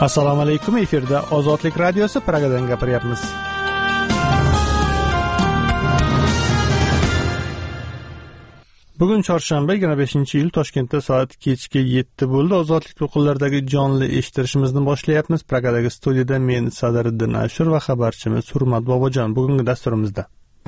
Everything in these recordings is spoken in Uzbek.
Assalomu alaykum, efirda Ozodlik radiosi Pragadan gapiryapmiz. Bugun chorshanba 25-iyul, Toshkentda soat kechki 7 bo'ldi. Ozodlik to'lqinlaridagi jonli eshittirishimizni boshlayapmiz. Pragadagi studiyada men Sadiriddin Ashur va xabarchimiz Hurmat Bobojon. Bugungi dasturimizda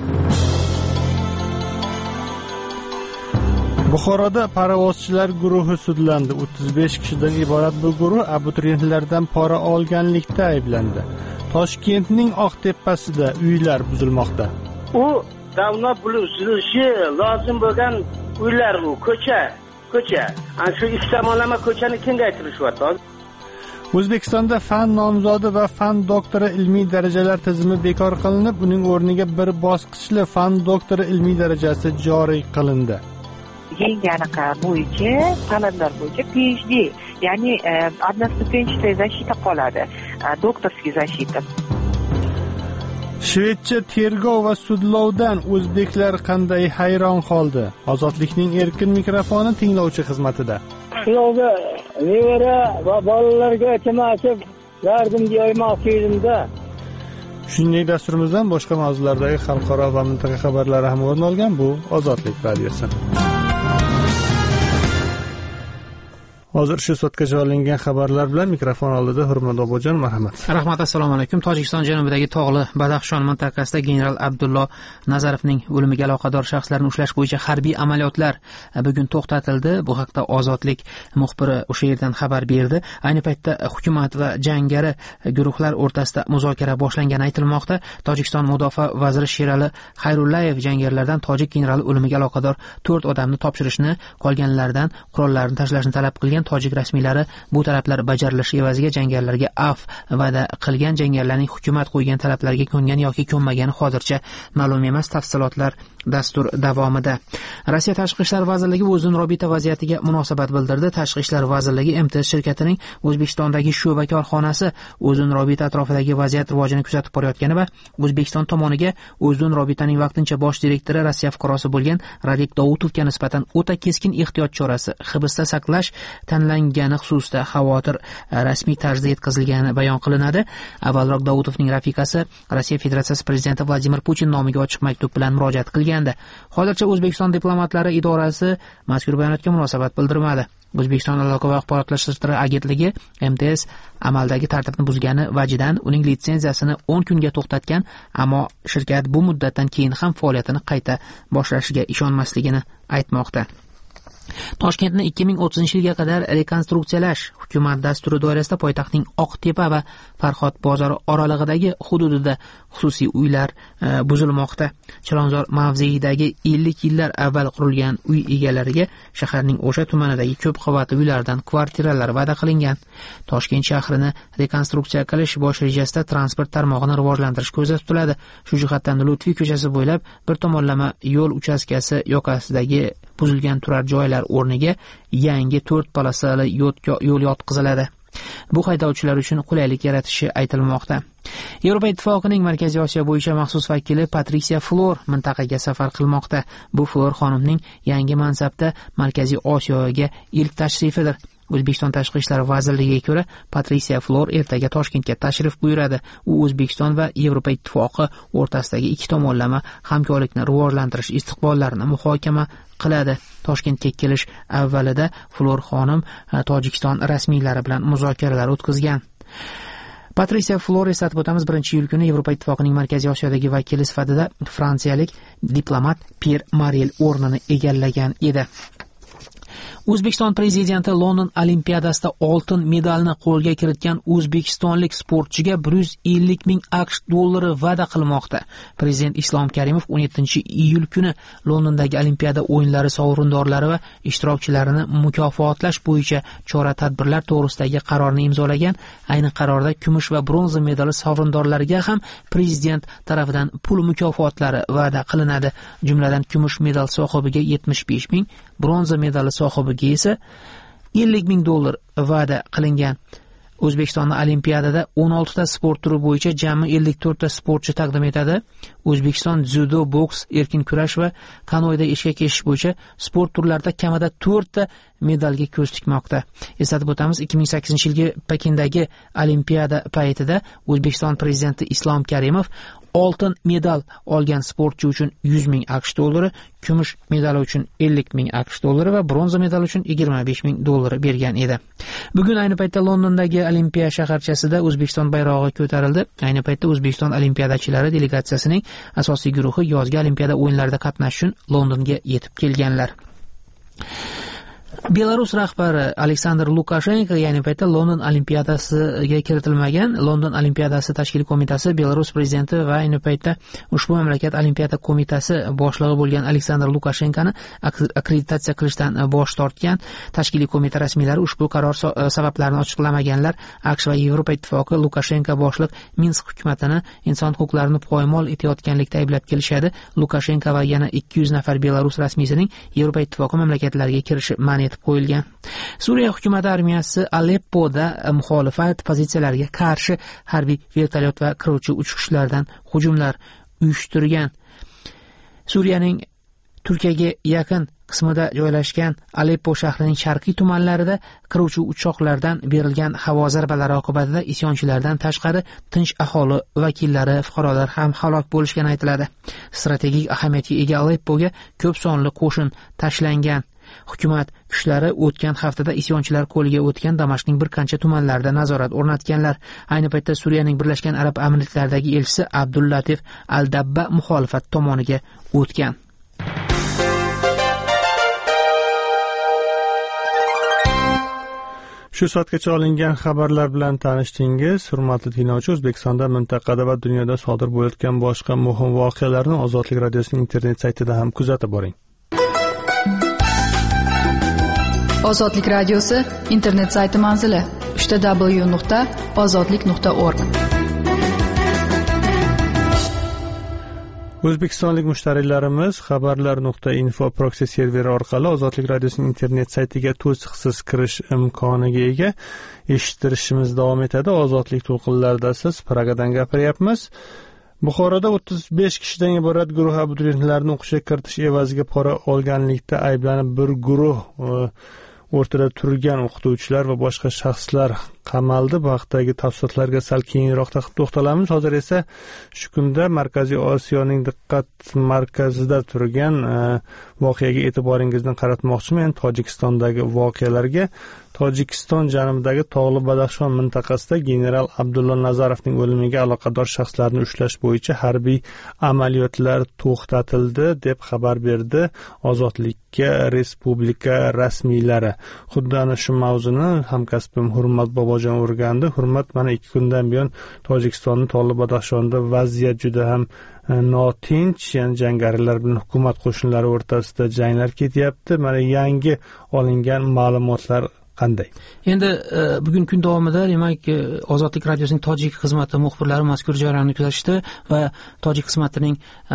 Buxoroda parovozchilar guruhi sudlandi. 35 kishidan iborat bu guruh abituriyentlardan pora olganlikda ayblandi. Toshkentning Oqtepasida uylar buzilmoqda. U davlat buzilishi lozim bo'lgan uylar, u ko'cha. Ana shu ikki tomonlama ko'chani kengaytirishyapti. O'zbekistonda fan nomzodi va fan doktori ilmiy darajalar tizimi bekor qilinib, uning o'rniga bir bosqichli fan doktori ilmiy darajasi joriy qilindi. Yangi anaqa bo'yicha, talablar bo'yicha PhD, ya'ni одноступенчатая защита qoladi, doktorskiy защита. Shvedcha tergov va sudlovdan o'zbeklar qanday hayron qoldi? Ozodlikning erkin mikrofoni tinglovchi xizmatida. Sudlovga nevara va bolalarga chamachib yordamga yoymoqchi edimda. Shuningdek, dasturimizdan boshqa mavzulardagi xalqaro va mintaqa xabarlari ham o'rin olgan. Bu Ozodlik radiosi. Hozir shu soatgacha olingan xabarlar bilan mikrofon oldida Hurmat Bobojon, marhamat. Rahmat, assalomu alaykum. Tojikiston janubidagi tog'li Badaxshon mintaqasida general Abdullo Nazarovning o'limiga aloqador shaxslarni ushlash bo'yicha harbiy amaliyotlar bugun to'xtatildi. Bu haqda Ozodlik muxbiri o'sha yerdan xabar berdi. Ayni paytda hukumat va jangari guruhlar o'rtasida muzokara boshlangani aytilmoqda. Tojikiston mudofaa vaziri Sherali Xayrullayev jangarilardan tojik generali o'limiga aloqador 4 odamni topshirishni, qolganlardan qurollarni tashlashni talab qilgan. Tojik rasmiylari bu talablar bajarilishi evaziga jangarilarga af va'da qilgan. Jangarilarning hukumat qo'ygan talablariga ko'ngan yoki ko'nmagani hozircha ma'lum emas. Tafsilotlar dastur davomida. Rossiya Tashqi ishlar vazirligi O'zin Robita vaziyatiga munosabat bildirdi. Tashqi ishlar vazirligi MTS shirkatining O'zbekistondagi sho'ba korxonasi O'zin Robita atrofidagi vaziyat rivojini kuzatib borayotgani va O'zbekiston tomoniga O'zin Robitaning vaqtincha bosh direktori Rossiya fuqarosi bo'lgan Radik Doutovga nisbatan o'ta keskin ehtiyot chorasi hibsda saqlash tanlangani xususida xavotir rasmiy tarzda yetkazilgani bayon qilinadi. Avvalroq Doutovning rafiqasi Rossiya Federatsiyasi prezidenti Vladimir Putin nomiga ochiq maktub bilan murojaat qilgandi. Hozircha O'zbekiston diplomatlari idorasi mazkur bayonotga munosabat bildirmadi. O'zbekiston aloqa va axborotlashtirish agentligi MTS amaldagi tartibni buzgani vajidan uning litsenziyasini 10 kunga to'xtatgan, ammo shirkat bu muddatdan keyin ham faoliyatini qayta boshlashiga ishonmasligini aytmoqda. Toshkentni 2030-yilga qadar rekonstruksiyalash hukumat dasturi doirasida poytaxtning Oqtepa va Farhod bozori oralig'idagi hududida xususiy uylar buzilmoqda. Chilonzor mavzeidagi 50 yillar avval qurilgan uy egalariga shaharning o'sha tumanidagi ko'p qavatli uylardan kvartiralar va'da qilingan. Toshkent shahrini rekonstruksiya qilish bosh rejasida transport tarmog'ini rivojlantirish ko'zda tutiladi. Shu jihatdan Lutfiy ko'chasi bo'ylab bir tomonlama yo'l uchastkasi yoqasidagi buzilgan turar joylar o'rniga yangi 4 polosali yo'l yotqiziladi. Bu haydovchilar uchun qulaylik yaratishi aytilmoqda. Yevropa Ittifoqining Markaziy Osiyo bo'yicha maxsus vakili Patricia Flor mintaqaga safar qilmoqda. Bu Flor xonimning yangi mansabda Markaziy Osiyoga ilk tashrifidir. O'zbekiston Tashqi ishlar vazirligiga ko'ra, Patricia Flor ertaga Toshkentga tashrif buyuradi. U O'zbekiston va Yevropa Ittifoqi o'rtasidagi ikki tomonlama hamkorlikni rivojlantirish istiqbollarini muhokama qiladi. Toshkentga kelish avvalida Flor xonim Tojikiston rasmiylari bilan muzokaralar o'tkazgan. Patricia Flor, eslatib o'tamiz, 1-iyul kuni Yevropa Ittifoqining Markaziy Osiyodagi vakili sifatida fransiyalik diplomat Pierre Marel o'rnini egallagan edi. O'zbekiston prezidenti London Olimpiadasida oltin medalni qo'lga kiritgan o'zbekistonlik sportchiga 150 ming AQSh dollari va'da qilmoqda. Prezident Islom Karimov 17-iyul kuni Londondagi Olimpiada o'yinlari sovrindorlari va ishtirokchilarini mukofotlash bo'yicha chora-tadbirlar to'g'risidagi qarorni imzolagan. Ayni qarorda kumush va bronza medali sovrindorlariga ham prezident tarafidan pul mukofotlari va'da qilinadi. Jumladan kumush medal sohibiga 75 ming, bronza medali sohibiga esa 50 ming dollar va'da qilingan. O'zbekistonning olimpiadada 16 ta sport turi bo'yicha jami 54 ta sportchi taqdim etadi. O'zbekiston dzyudo, boks, erkin kurash va kanoeda eshkak eshish bo'yicha sport turlarida kamida 4 ta medalga ko'z tikmoqda. Eslatib o'tamiz, 2008-yilgi Pekindagi olimpiada paytida O'zbekiston prezidenti Islom Karimov oltin medal olgan sportchi uchun 100 ming AQSh dollari, kumush medali uchun 50 ming AQSh dollari va bronza medali uchun 25 ming dollari bergan edi. Bugun ayni paytda Londondagi Olimpiya shaharchasida O'zbekiston bayrog'i ko'tarildi. Ayni paytda O'zbekiston olimpiadachilari delegatsiyasining asosiy guruhi yozgi olimpiada o'yinlarida qatnashish uchun Londonga yetib kelganlar. Belarus rahbari Aleksandr Lukashenko ayni paytda London olimpiadasiga kiritilmagan. London olimpiadasi tashkiliy qo'mitasi Belarus prezidenti va ayni paytda ushbu mamlakat olimpiada qo'mitasi boshlig'i bo'lgan Aleksandr Lukashenkoni akkreditatsiya qilishdan bosh tortgan. Tashkiliy qo'mita rasmiylari ushbu qaror sabablarini ochiqlamaganlar. AQSh va Yevropa ittifoqi Lukashenko boshliq Minsk hukumatini inson huquqlarini poymol etayotganlikda ayblab kelishadi. Lukashenko va yana 200 nafar Belarus rasmiysining Yevropa ittifoqi mamlakatlariga kirishi man etib qo'yilgan. Suriya hukumati armiyasi Aleppoda muxolifat pozitsiyalariga qarshi harbiy vertolyot va qiruvchi uchqishlardan hujumlar uyushtirgan. Suriyaning Turkiyaga yaqin qismida joylashgan Aleppo shahrining sharqiy tumanlarida qiruvchi uchoqlardan berilgan havo zarbalari oqibatida isyonchilardan tashqari tinch aholi vakillari, fuqarolar ham halok bo'lishgani aytiladi. Strategik ahamiyatga ega Aleppoga ko'p sonli qo'shin tashlangan. Hukumat kuchlari o'tgan haftada isyonchilar qo'liga o'tgan Damashqning bir qancha tumanlarida nazorat o'rnatganlar. Ayni paytda Suriyaning Birlashgan Arab Amirliklaridagi elchisi Abdullatif Al-Dabba muxolifat tomoniga o'tgan. Shu soatgacha olingan xabarlar bilan tanishdingiz. Hurmatli tinglovchi, O'zbekistonda, mintaqada va dunyoda sodir bo'layotgan boshqa muhim voqealarni Ozodlik radiosining internet saytida ham kuzatib boring. Ozodlik radiosi internet sayti manzili www.ozodlik.org. O'zbekistonlik mushtariylarimiz xabarlar.info proxy serveri orqali Ozodlik radiosining internet saytiga to'siqsiz kirish imkoniga ega. Eshittirishimiz davom etadi. Ozodlik to'lqinlarida siz Pragadan gapiryapmiz. Buxoroda 35 kishidan iborat guruh abituriyentlarni o'qishga kiritish evaziga pora olganlikda ayblanib bir guruh o'rtada turgan o'qituvchilar va boshqa shaxslar qamaldi. Bu haqdagi tafsilotlarga sal keyinroq to'xtalamiz. Hozir esa shu kunda Markaziy Osiyoning diqqat markazida turgan voqeaga e'tiboringizni qaratmoqchiman. Tojikistondagi voqealarga. Tojikiston janubidagi Tog'li Badaxshon mintaqasida general Abdulla Nazarovning o'limiga aloqador shaxslarni ushlash bo'yicha harbiy amaliyotlar to'xtatildi deb xabar berdi Ozodlikka respublika rasmiylari. Xuddi ana shu mavzuni hamkasbim Hurmat Bobojon o'rgandi. Hurmat, mana 2 kundan buyon Tojikistonning Tog'li Badaxshonda vaziyat juda ham notinch, ya'ni jangarilar bilan hukumat qo'shinlari o'rtasida janglar ketyapti. Mana yangi olingan ma'lumotlar qanday? Endi bugun kun davomida demak Ozodlik radiosining tojik xizmati muxbirlari mazkur jarayonni kuzatishdi va tojik xizmatining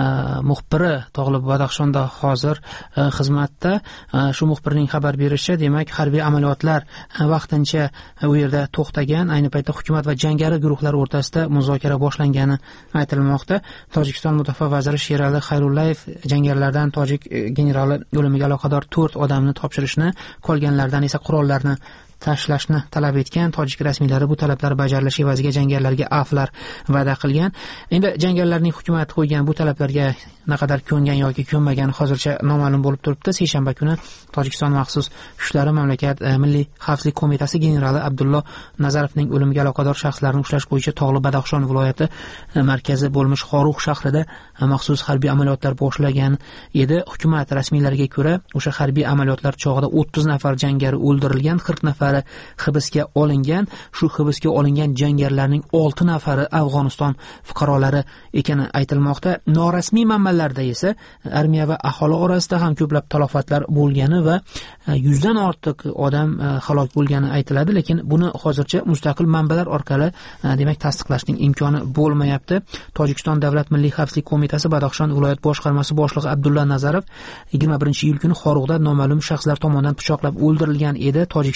muxbiri Tog'li Badaxshonda hozir xizmatda. Shu muxbirning xabar berishicha, demak harbiy amaliyotlar vaqtincha u yerda to'xtagan. Ayni paytda hukumat va jangari guruhlar o'rtasida muzokara boshlangani aytilmoqda. Tojikiston mudofaa vaziri Sherali Xayrullayev jangarilardan tojik generali o'limiga aloqador 4 odamni topshirishni, qolganlardan esa qurollarni tashlashni talab etgan. Tojik rasmiylari bu talablar bajarilishi evaziga jangarilarga afvlar va'da qilgan. Endi jangarilarning hukumat qo'ygan bu talablarga naqadar ko'ngan yoki ko'nmagani hozircha noma'lum bo'lib turibdi. Seshanba kuni Tojikiston maxsus kuchlari mamlakat Milliy xavfsizlik qo'mitasi generali Abdulla Nazarovning o'limiga aloqador shaxslarni ushlash bo'yicha Tog'li Badaxshon viloyati markazi bo'lmish Xorux shahrida maxsus harbiy amaliyotlar boshlagan edi. Hukumat rasmiylariga ko'ra, o'sha harbiy amaliyotlar chog'ida 30 nafar jangari o'ldirilgan, 40 nafari hibsga olingan. Shu hibsga olingan jangarilarning 6 nafari Afg'oniston fuqarolari ekani aytilmoqda. Norasmiy manbalarda esa armiya va aholi orasida ham ko'plab talofatlar bo'lgani va 100 dan ortiq odam halok bo'lgani aytiladi, lekin buni hozircha mustaqil manbalar orqali demak tasdiqlashning imkoni bo'lmayapti. Tojikiston Davlat Milliy xavfsizlik qo'mitasi Badaxshon viloyat boshqarmasi boshlig'i Abdulla Nazarov 21-iyul kuni Xoruqda noma'lum shaxslar tomonidan pichoqlab o'ldirilgan edi. Tojikiston hukumati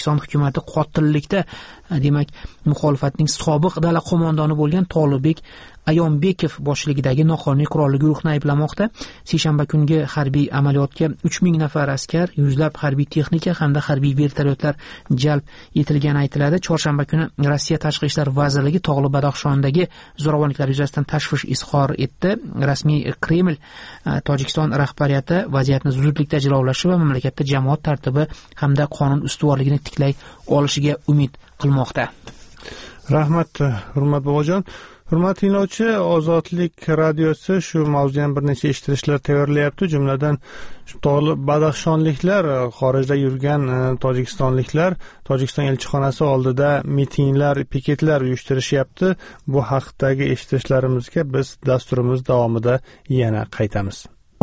hukumati qotillikda demak muxolifatning sobiq dala qo'mondoni bo'lgan Tolibek Ayonbekov boshchiligidagi noqonuniy qurolli guruhni ayblamoqda. Seshanba kungi harbiy amaliyotga 3000 nafar askar, yuzlab harbiy texnika hamda harbiy vertolyotlar jalb etilgani aytiladi. Chorshanba kuni Rossiya Tashqi ishlar vazirligi Tog'li Badaxshondagi zo'ravonliklar yuzasidan tashvish izhor etdi. Rasmiy Kreml Tojikiston rahbariyati vaziyatni zudlikda jilovlashi va mamlakatda jamoat tartibi hamda qonun ustuvorligini tiklay olishiga umid qilmoqda. Rahmat, hurmat bobojon. Hurmatli tinglovchi, Ozodlik radiosi shu mavzudan bir necha eshittirishlar tayyorlayapti. Jumladan Tog'li Badaxshonliklar, xorijda yurgan tojikistonliklar Tojikiston elchixonasi oldida mitinglar, piketlar uyushtirishyapti. Bu haqdagi eshittirishlarimizga biz dasturimiz davomida yana qaytamiz.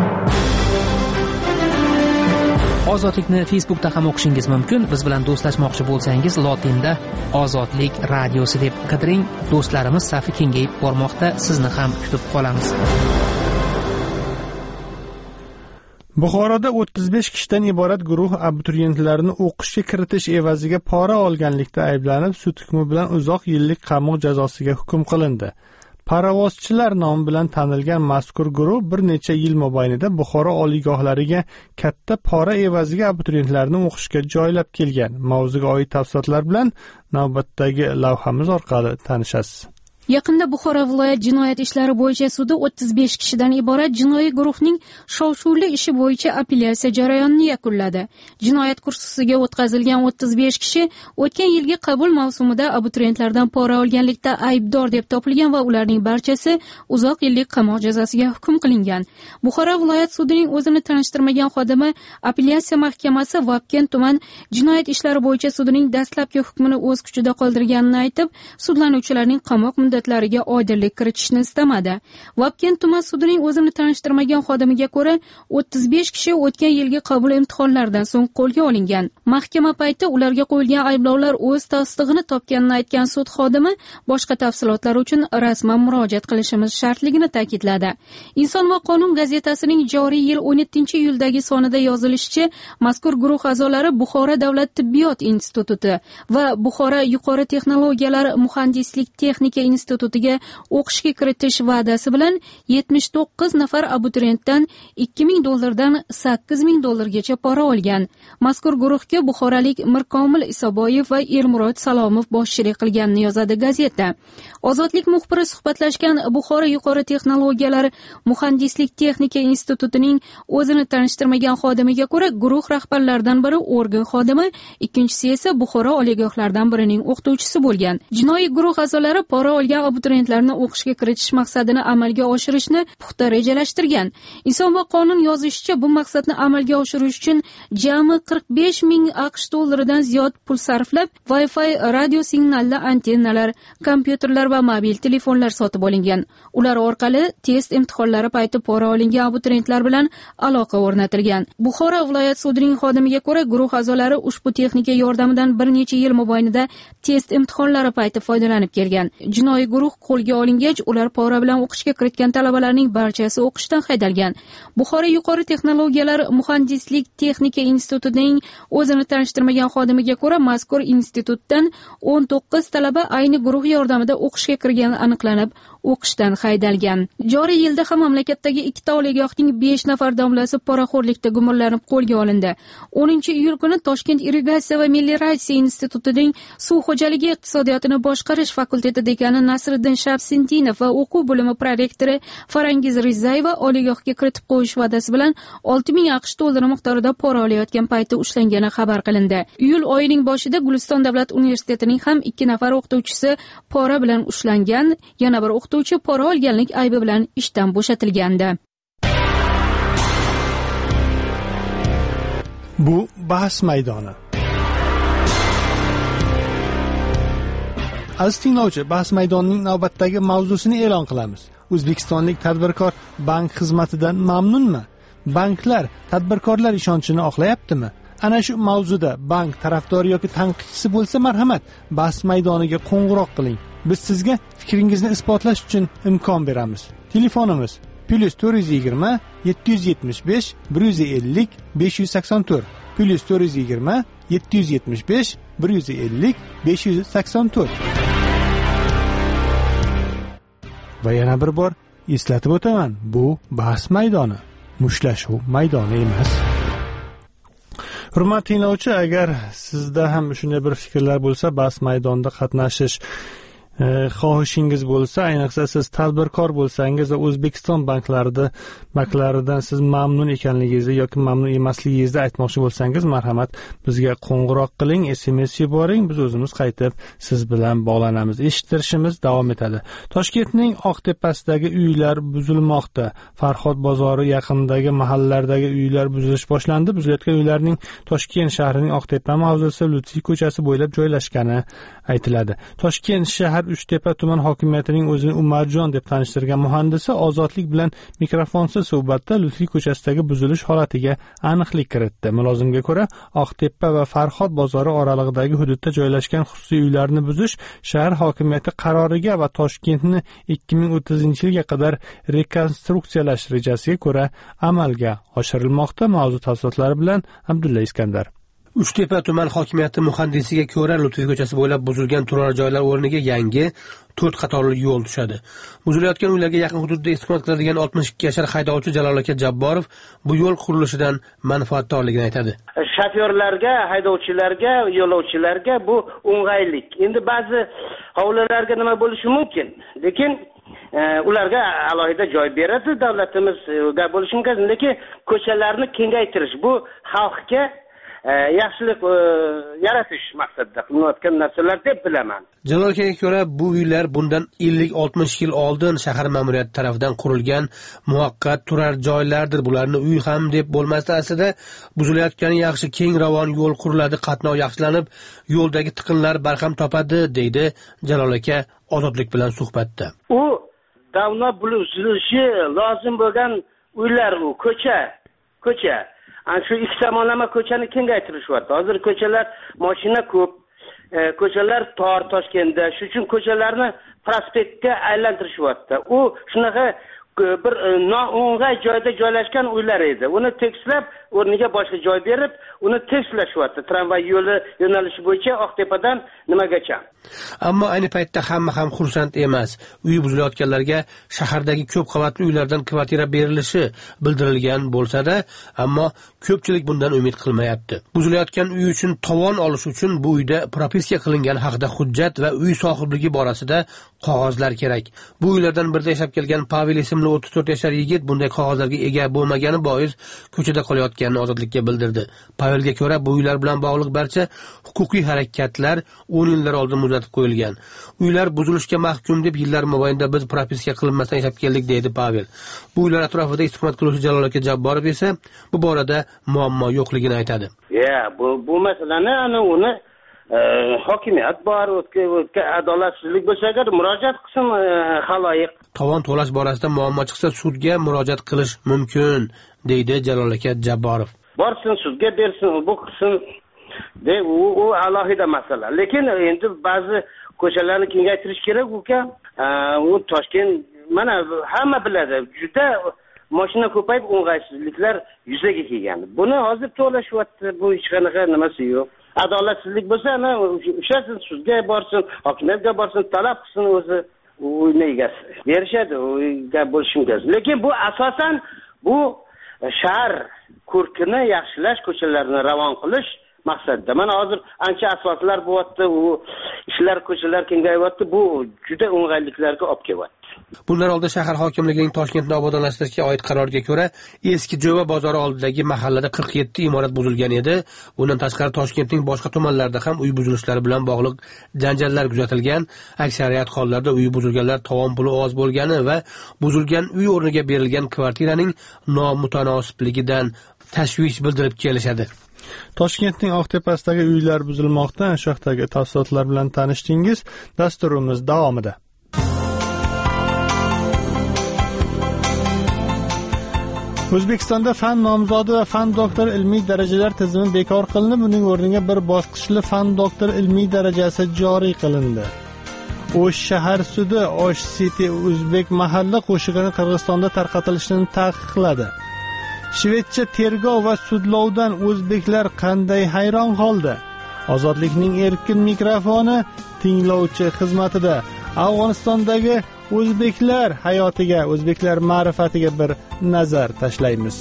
Ozodlikni Facebookda ham o'qishingiz mumkin. Biz bilan do'stlashmoqchi bo'lsangiz, lotinda Ozodlik radiosi deb qidiring. Do'stlarimiz safi kengayib bormoqda. Sizni ham kutib qolamiz. Buxoroda 35 kishidan iborat guruh abituriyentlarni o'qishga kiritish evaziga pora olganlikda ayblanib, sud hukmi bilan uzoq yillik qamoq jazosiga hukm qilindi. Paravozchilar nomi bilan tanilgan mazkur guruh bir necha yil mobaynida Buxoro oliygohlariga katta pora evaziga abituriyentlarni o'qishga joylab kelgan. Mavzuga oid tafsilotlar bilan navbatdagi lavhamiz orqali tanishasiz. Yaqinda Buxoro viloyat jinoyat ishlari bo'yicha sudi 35 kishidan iborat jinoiy guruhning shov-shuvli ishi bo'yicha apellyatsiya jarayonini yakunladi. Jinoyat kursiga o'tkazilgan 35 kishi o'tgan yilgi qabul mavsumida abituriyentlardan pora olganlikda aybdor deb topilgan va ularning barchasi uzoq yillik qamoq jazosiga hukm qilingan. Buxoro viloyat sudining o'zini tanishtirmagan xodimi apellyatsiya mahkamasi Vobkent tuman jinoyat ishlari bo'yicha sudining dastlabki hukmini o'z kuchida qoldirganini aytib, sudlanuvchilarning qamoq muddatlariga oydinlik kiritishni istamadi. Vobkent tuman sudining o'zini tanishtirmagan xodimiga ko'ra, 35 kishi o'tgan yilgi qabul imtihonlaridan so'ng qo'lga olingan. Mahkama payti ularga qo'yilgan ayblovlar o'z tasdig'ini topganini aytgan sud xodimi boshqa tafsilotlar uchun rasman murojaat qilishimiz shartligini ta'kidladi. Inson va qonun gazetasining joriy yil 17-iyuldagi sonida yozilishicha, mazkur guruh a'zolari Buxoro davlat tibbiyot instituti va Buxoro yuqori texnologiyalar muhandislik texnika institutiga o'qishga kiritish va'dasi bilan 79 nafar abituriyentdan $2000 dan $8000 pora olgan. Mazkur guruhga buxorolik Mirkomil Isoboyev va Elmurod Salomov boshchilik qilganini yozadi gazeta. Ozodlik muxbiri suhbatlashgan Buxoro yuqori texnologiyalar muhandislik texnika institutining o'zini tanishtirmagan xodimiga ko'ra, guruh rahbarlaridan biri organ xodimi, ikkinchisi esa Buxoro oliygohlaridan birining o'qituvchisi bo'lgan. Jinoiy guruh a'zolari pora olgan abituriyentlarni o'qishga kiritish maqsadini amalga oshirishni puxta rejalashtirgan. Inson va qonun yozishicha, bu maqsadni amalga oshirish uchun jami 45,000 AQSh dollaridan ziyod pul sarflab, Wi-Fi radio signalli antennalar, kompyuterlar va mobil telefonlar sotib olingan. Ular orqali test imtihonlari payti pora olingan abituriyentlar bilan aloqa o'rnatilgan. Buxoro viloyat sudining xodimiga ko'ra, guruh a'zolari ushbu texnika yordamidan bir necha yil mobaynida test imtihonlari payti foydalanib kelgan. Jinoiy guruh qo'lga olingach, ular pora bilan o'qishga kiritgan talabalarning barchasi o'qishdan haydalgan. Buxoro yuqori texnologiyalar muhandislik texnika institutining o'zini tanishtirmagan xodimiga ko'ra, mazkur institutdan 19 talaba ayni guruh yordamida o'qishga kirgani aniqlanib, o'qishdan haydalgan. Joriy yilda ham mamlakatdagi 2 oliygohning 5 nafar domlasi poraxo'rlikda gumonlanib qo'lga olindi. 10-iyul kuni Toshkent irrigatsiya va melioratsiya institutining suv xo'jaligi iqtisodiyotini boshqarish fakulteti dekani Nasriddin Shabsindinov va o'quv bo'limi prorektori Farangiz Rizayeva oliygohga kiritib qo'yish va'dasi bilan 6000 AQSh dollari miqdorida pora olayotgan payti ushlangani xabar qilindi. Iyul oyining boshida Guliston davlat universitetining ham 2 nafar o'qituvchisi pora bilan ushlangan, yana bir o'qituvchi pora olganlik aybi bilan ishdan bo'shatilgandi. Bu bahs maydoni. Aziz tinglovchi, bahs maydonining navbatdagi mavzusini e'lon qilamiz. O'zbekistonlik tadbirkor bank xizmatidan mamnunmi? Banklar tadbirkorlar ishonchini oqlayaptimi? Ana shu mavzuda bank tarafdori yoki tanqidchisi bo'lsa, marhamat, bahs maydoniga qo'ng'iroq qiling. Biz sizga fikringizni isbotlash uchun imkon beramiz. Telefonimiz +420 775 150 584. +420 775 150 584. Va yana bir bor eslatib o'taman, bu bahs maydoni, mushtlashuv maydoni emas. Hurmatli tinglovchi, agar sizda ham shunday bir fikrlar bo'lsa, bahs maydonida qatnashish xohishingiz bo'lsa, ayniqsa siz tadbirkor bo'lsangiz va O'zbekiston banklaridan siz mamnun ekanligingizni yoki mamnun emasligingizni aytmoqchi bo'lsangiz, marhamat bizga qo'ng'iroq qiling, SMS yuboring, biz o'zimiz qaytib siz bilan bog'lanamiz. Eshittirishimiz davom etadi. Toshkentning Oqtepasidagi uylar buzilmoqda. Farhod bozori yaqinidagi mahallalardagi uylar buzilish boshlandi. Buzilayotgan uylarning Toshkent shahrining Oqtepa mavzusi Lutfiy ko'chasi bo'ylab joylashgani aytiladi. Toshkent shahar Uchtepa tuman hokimiyatining o'zini Umarjon deb tanishtirgan muhandisi Ozodlik bilan mikrofonsiz suhbatda Lutfiy ko'chasidagi buzilish holatiga aniqlik kiritdi. Mulozimga ko'ra, Oqtepa va Farhod bozori oralig'idagi hududda joylashgan xususiy uylarni buzish shahar hokimiyati qaroriga va Toshkentni 2030-yilga qadar rekonstruksiyalash rejasiga ko'ra amalga oshirilmoqda. Mavzu tafsilotlari bilan Abdulla Iskandar. Uchtepa tuman hokimiyati muhandisiga ko'ra, Lutfiy ko'chasi bo'ylab buzilgan turar joylar o'rniga yangi 4 qatorli yo'l tushadi. Buzilayotgan uylarga yaqin hududda istiqomat qiladigan 62 yashar haydovchi Jalol aka Jabborov bu yo'l qurilishidan manfaatdorligini aytadi. Shofyorlarga, haydovchilarga, yo'lovchilarga bu o'ng'aylik. Endi ba'zi hovlilarga nima bo'lishi mumkin, lekin ularga alohida joy beradi davlatimizga bo'lishi mumkin, lekin ko'chalarni kengaytirish bu xalqga yaxshilik yaratish maqsadida qilinayotgan narsalar deb bilaman. Jalol akaga ko'ra, bu uylar bundan 50-60 yil oldin shahar ma'muriyati tomonidan qurilgan muvaqqat turar joylardir. Bularni uy ham deb bo'lmasdan aslida buzilayotgani yaxshi, keng ravon yo'l quriladi, qatnov yaxshilanib, yo'ldagi tiqinlar barham topadi, deydi Jalol aka Ozodlik bilan suhbatda. U davno buzilishi lozim bo'lgan uylar, u ko'cha. Ana shu ikki tomonlama ko'chani kengaytirishyapti. Hozir ko'chalar mashina ko'p, ko'chalar tor Toshkentda. Shuning uchun ko'chalarni prospektga aylantirishyapti. U shunaqa bir no'ng'ay joyda joylashgan uylar edi. Uni tekslab, o'rniga boshqa joy berib, uni tekslashyapti. Tramvay yo'li yo'nalishi bo'yicha Oqtepadan nimagacha. Ammo ayni paytda hamma ham xursand emas. Uy buzilayotganlarga shahardagi ko'p qavatli uylardan kvartira berilishi bildirilgan bo'lsa-da, ammo ko'pchilik bundan umid qilmayapti. Buzilayotgan uy uchun tovon olish uchun bu uyda propiska qilingan haqida hujjat va uy sohibligi borasida qog'ozlar kerak. Bu uylardan birida yashab kelgan Pavel ismli 34 yashar yigit bunday qog'ozlarga ega bo'lmagani bois ko'chada qolayotganini Ozodlikka bildirdi. Pavelga ko'ra, bu uylar bilan bog'liq barcha huquqiy harakatlar 10 yillar oldin muzlatib qo'yilgan. Uylar buzilishga mahkum deb yillar mobaynida biz propiska qilinmasdan yashab keldik, deydi Pavel. Bu uylar atrofida istiqomat qiluvchi Jalol aka Jabborov esa bu borada muammo yo'qligini aytadi. Bu masalani uni hokimiyat bor, o'tga adolatsizlik bo'lsa agar murojaat qilsin xaloyiq. Tovon to'lash borasida muammo chiqsa sudga murojaat qilish mumkin, deydi Jalol aka Jabborov. Borsin sudga bersin, bu qilsin. U alohida masala. Lekin endi ba'zi ko'chalarni kengaytirish kerak uka. U Toshkent mana hamma biladi, juda mashina ko'payib o'ng'aysizliklar yuzaga kelgan. Buni hozir to'lashyapti, bu hech qanaqa nimasi yo'q. Adolatsizlik bo'lsa, ana o'shasin sudga borsin, hokimiyatga borsin, talab qilsin o'zi uyni egasi. Berishadi, uyga bo'lishi mumkin. Lekin bu asosan bu shahar ko'rkini yaxshilash, ko'chalarni ravon qilish maqsadda. Mana hozir ancha asfaltlar bo'lyapti, u ishlar, ko'chalar kengayapti, bu juda o'ng'ayliklarga olib kelyapti. Bundan oldin shahar hokimligining Toshkentni obodonlashtirishga oid qaroriga ko'ra, eski Jo'va bozori oldidagi mahallada 47 imorat buzilgan edi. Bundan tashqari Toshkentning boshqa tumanlarida ham uy buzilishlari bilan bog'liq janjallar kuzatilgan. Aksariyat hollarda uy buzilganlar tovon puli oz bo'lgani va buzilgan uy o'rniga berilgan kvartiraning nomutanosibligidan tashvish bildirib kelishadi. Toshkentning Oqtepasidagi uylar buzilmoqda. Shu haqdagi tafsilotlar bilan tanishdingiz. Dasturimiz davomida. O'zbekistonda fan nomzodi va fan doktor ilmiy darajalar tizimi bekor qilinib, uning o'rniga bir bosqichli fan doktor ilmiy darajasi joriy qilindi. O'sh shahar sudi Osh City O'zbek mahalla qo'shig'ini Qirg'izistonda tarqatilishini taqiqladi. Shvedcha tergov va sudlovdan o'zbeklar qanday hayron qoldi? Ozodlikning erkin mikrofoni tinglovchi xizmatida Afg'onistondagi o'zbeklar hayotiga, o'zbeklar ma'rifatiga bir nazar tashlaymiz.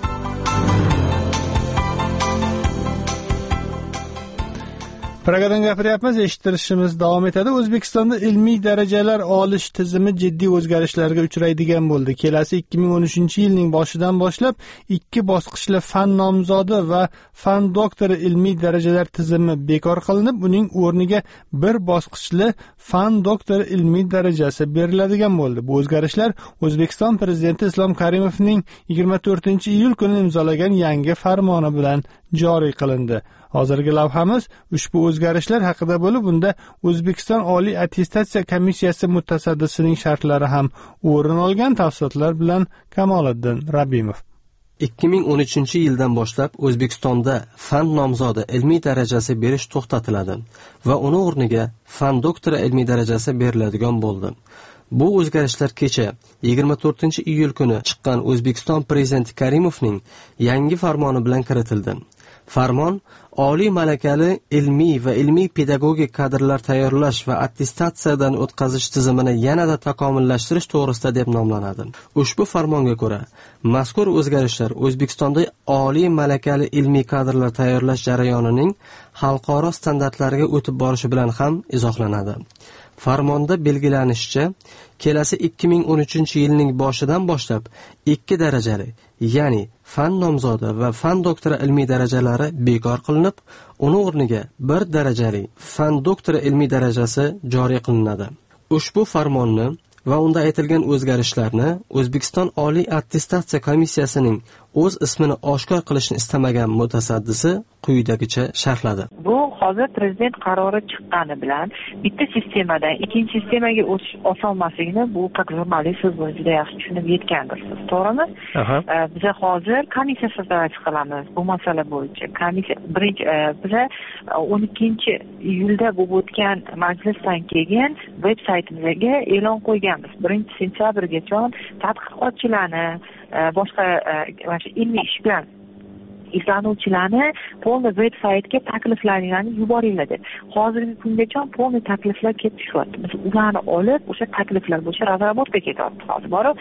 Pragadan gapiryapmiz, eshittirishimiz davom etadi. O'zbekistonda ilmiy darajalar olish tizimi jiddiy o'zgarishlarga uchraydigan bo'ldi. Kelasi 2013-yilning boshidan boshlab 2 bosqichli fan nomzodi va fan doktori ilmiy darajalar tizimi bekor qilinib, uning o'rniga bir bosqichli fan doktori ilmiy darajasi beriladigan bo'ldi. Bu o'zgarishlar O'zbekiston prezidenti Islom Karimovning 24-iyul kuni imzolagan yangi farmoni bilan joriy qilindi. Hozirgi lavhamiz ushbu o'zgarishlar haqida bo'lib, unda O'zbekiston Oliy attestatsiya komissiyasi mutasaddisining sharhlari ham o'rin olgan. Tafsilotlar bilan Kamoliddin Rabimov. 2013-yildan boshlab O'zbekistonda fan nomzodi ilmiy darajasi berish to'xtatiladi va uni o'rniga fan doktori ilmiy darajasi beriladigan bo'ldi. Bu o'zgarishlar kecha 24-iyul kuni chiqqan O'zbekiston prezidenti Karimovning yangi farmoni bilan kiritildi. Farmon oliy malakali ilmiy va ilmiy pedagogik kadrlar tayyorlash va attestatsiyadan o'tkazish tizimini yanada takomillashtirish to'g'risida deb nomlanadi. Ushbu farmonga ko'ra, mazkur o'zgarishlar O'zbekistonda oliy malakali ilmiy kadrlar tayyorlash jarayonining xalqaro standartlariga o'tib borishi bilan ham izohlanadi. Farmonda belgilanishicha, kelasi 2013-yilning boshidan boshlab 2 darajali, ya'ni fan nomzodi va fan doktori ilmiy darajalari bekor qilinib, uni o'rniga 1 darajali fan doktori ilmiy darajasi joriy qilinadi. Ushbu farmonni va unda aytilgan o'zgarishlarni O'zbekiston Oliy attestatsiya komissiyasining o'z ismini oshkor qilishni istamagan mutasaddisi quyidagicha sharhladi. Bu hozir prezident qarori chiqqani bilan bitta sistemadan ikkinchi sistemaga o'tish osonmasligini bu jurnalist siz juda yaxshi tushunib yetgandirsiz, to'g'rimi? Biz hozir komissiya so'zlashib qilamiz bu masala bo'yicha. Komissiya birinchi biz 12-iyulda bo'lib o'tgan majlisdan keyin veb-saytimizga e'lon qo'yganmiz. 1-sentyabrgacha tadqiqotchilarni boshqa ilmiy ish bilan izlanuvchilarni polni veb-saytga takliflaringlarni yuboringlar deb. Hozirgi kungacha polni takliflar kelib tushyapti. Biz ularni olib, o'sha takliflar bo'yicha razrabotka ketyapti. Hozir borib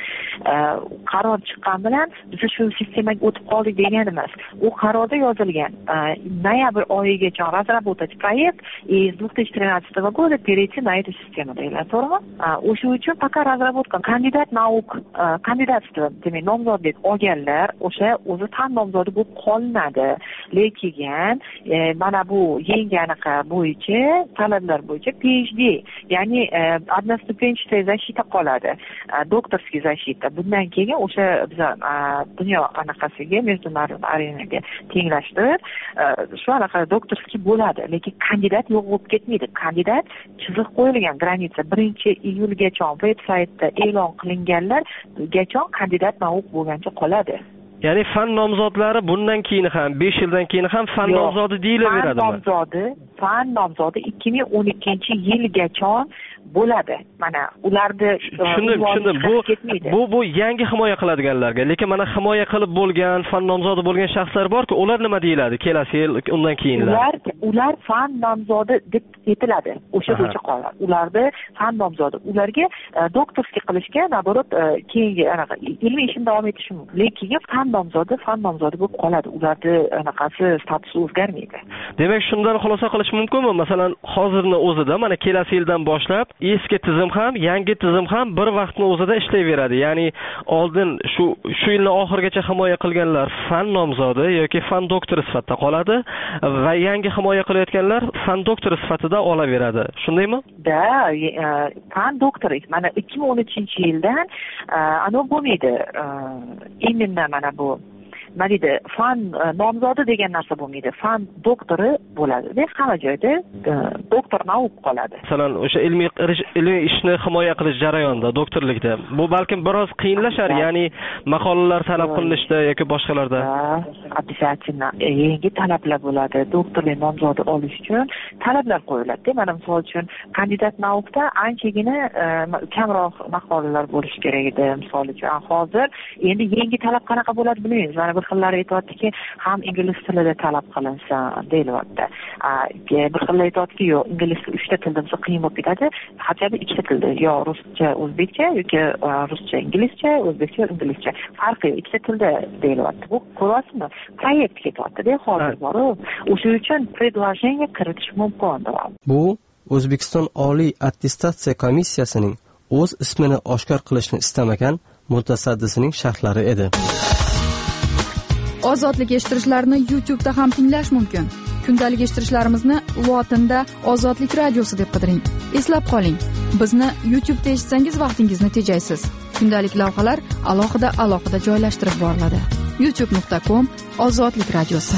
qaror chiqqan bilan biz shu sistemaga o'tib qoldik degan emas. U qarorda yozilgan. Noyabr oyigacha разработать проект и с 2013 года перейти на эту систему deyiladi, to'g'rimi? O'sha uchun faqat разработка kandidat nauk, kandidatство, demak nomzodlik olganlar o'sha o'zi tan nomzodi bo'lib qolinadi. Lekin mana bu yangi anaqa bo'yicha, talablar bo'yicha PhD, ya'ni одноступенчатая защита qoladi. Doktorskiy защита. Bundan keyin o'sha biz dunyo anaqasiga, международный arenaga tenglashtirib, shu anaqa doktorskiy bo'ladi. Lekin kandidat yo'q bo'lib ketmaydi. Kandidat chiziq qo'yilgan granitsa 1-iyulgacha veb-saytda e'lon qilinganlargacha kandidat nauk bo'lgancha qoladi. Ya'ni fan nomzodlari bundan keyin ham 5 yildan keyin ham fan nomzodi deyilaveradimi? Fan nomzodi 2012-yilgacha bo'ladi. Mana ularni tushundim. Bu yangi himoya qiladiganlarga. Lekin mana himoya qilib bo'lgan, fan nomzodi bo'lgan shaxslar bor-ku, ular nima deyiladi? Kelasi yil undan keyinlar. Ular fan nomzodi deb etiladi. O'sha bo'yicha qoladi. Ularni fan nomzodi. Ularga doktorskiy qilishga, naborot, keyingi anaqa ilmiy ishni davom etishi mumkin. Lekin fan nomzodi bo'lib qoladi. Ularni anaqasi statusi o'zgarmaydi. Demak, shundan xulosa qilish mumkinmi? Masalan, hozirni o'zida mana kelasi yildan boshlab eski tizim ham, yangi tizim ham bir vaqtning o'zida ishlayveradi. Ya'ni oldin shu yilning oxirigacha himoya qilganlar fan nomzodi yoki fan doktori sifatida qoladi va yangi himoya qilayotganlar fan doktori sifatida olaveradi. Shundaymi? Fan doktori mana 2013-yildan ana bo'lmaydi. Именно mana bu nima deydi, fan nomzodi degan narsa bo'lmaydi. Fan doktori bo'ladi. Hamma joyda doktor nauk qoladi. Masalan, o'sha ilmiy ishni himoya qilish jarayonida, doktorlikda bu balkim biroz qiyinlashar, ya'ni maqolalar talab qilinishda yoki boshqalarda. Обязательно yangi talablar bo'ladi. Doktorlik nomzodi olish uchun talablar qo'yiladi. Mana misol uchun kandidat naukda anchagina kamroq maqolalar bo'lishi kerak edi. Misol uchun hozir endi yangi talab qanaqa bo'ladi bilmaymiz. Mana bir xillari aytyaptiki, ham ingliz tilida talab qilinsin deyilyapti. Bir xillari aytyaptiki, yo'q, ingliz 3 ta tilda bo'lsa qiyin bo'lib ketadi, hatto 2 ta tilda, yo ruscha, o'zbekcha yoki ruscha, inglizcha, o'zbekcha, inglizcha. Farqi yo'q, 2 ta tilda deyilyapti. Bu ko'ryapsizmi? Proyekt ketyapti-da hozir bor. O'sha uchun предложение kiritish mumkin. Bu O'zbekiston Oliy attestatsiya komissiyasining o'z ismini oshkor qilishni istamagan mutasaddisining sharhlari edi. Ozodlik eshittirishlarni YouTube'da ham tinglash mumkin. Kundalik eshittirishlarimizni lotinda Ozodlik radiosi deb qidiring. Eslab qoling, bizni YouTube'da eshitsangiz vaqtingizni tejaysiz. Kundalik lavhalar alohida joylashtirib boriladi. youtube.com/Ozodlik radiosi.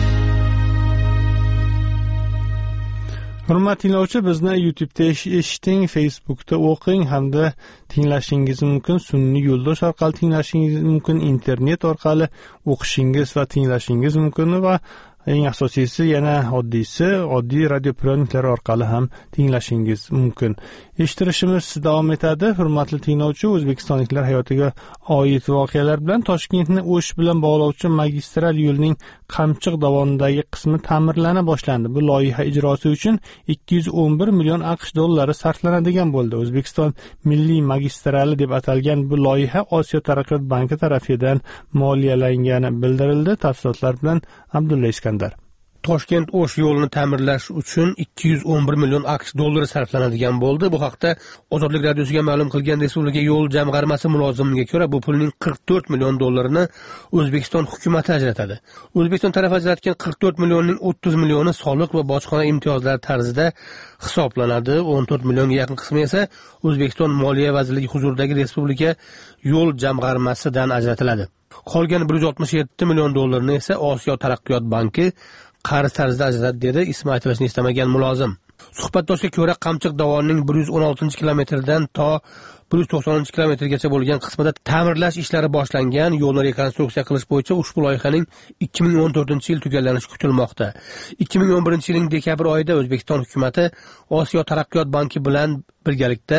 Hurmatli tinglovchi, bizni YouTube'da eshiting, Facebook'da o'qing hamda tinglashingiz mumkin. Sun'iy yo'ldosh orqali tinglashingiz mumkin, internet orqali o'qishingiz va tinglashingiz mumkin va eng asosiysi yana oddiy radiopriyoniklar orqali ham tinglashingiz mumkin. Eshittirishimiz davom etadi. Hurmatli tinglovchi, o'zbekistonliklar hayotiga oid voqealar bilan Toshkentni O'sh bilan bog'lovchi magistral yo'lning Qamchiq dovonidagi qismi ta'mirlana boshlandi. Bu loyiha ijrosi uchun 211 million AQSh dollari sarflanadigan bo'ldi. O'zbekiston milliy magistrali deb atalgan bu loyiha Osiyo taraqqiyot banki tomonidan moliyalangani bildirildi. Tafsilotlar bilan Abdulla Iskandar. Toshkent O'sh yo'lini ta'mirlash uchun 211 million AQSh dollari sarflanadigan bo'ldi. Bu haqda Ozodlik radiosiga ma'lum qilgan Respublika yo'l jamg'armasi mulozimiga ko'ra, bu pulning 44 million dollarini O'zbekiston hukumatı ajratadi. O'zbekiston tarafi ajratgan 44 millionning 30 millioni soliq va bojxona imtiyozlari tarzida hisoblanadi. 14 millionga yaqin qismi esa O'zbekiston Moliya vazirligi huzuridagi Respublika yo'l jamg'armasidan ajratiladi. Qolgan 167 million dollarini esa Osiyo taraqqiyot banki qarz tarzida ajratadi, dedi ismi aytilishini istamagan mulozim. Suhbatdoshga ko'ra, Qamchiq dovonining 116 kilometrdan to 190 kilometrgacha bo'lgan qismida ta'mirlash ishlari boshlangan. Yo'lni rekonstruksiya qilish bo'yicha ushbu loyihaning 2014-yil tugallanishi kutilmoqda. 2011-yilning dekabr oyida O'zbekiston hukumatı Osiyo taraqqiyot banki bilan birgalikda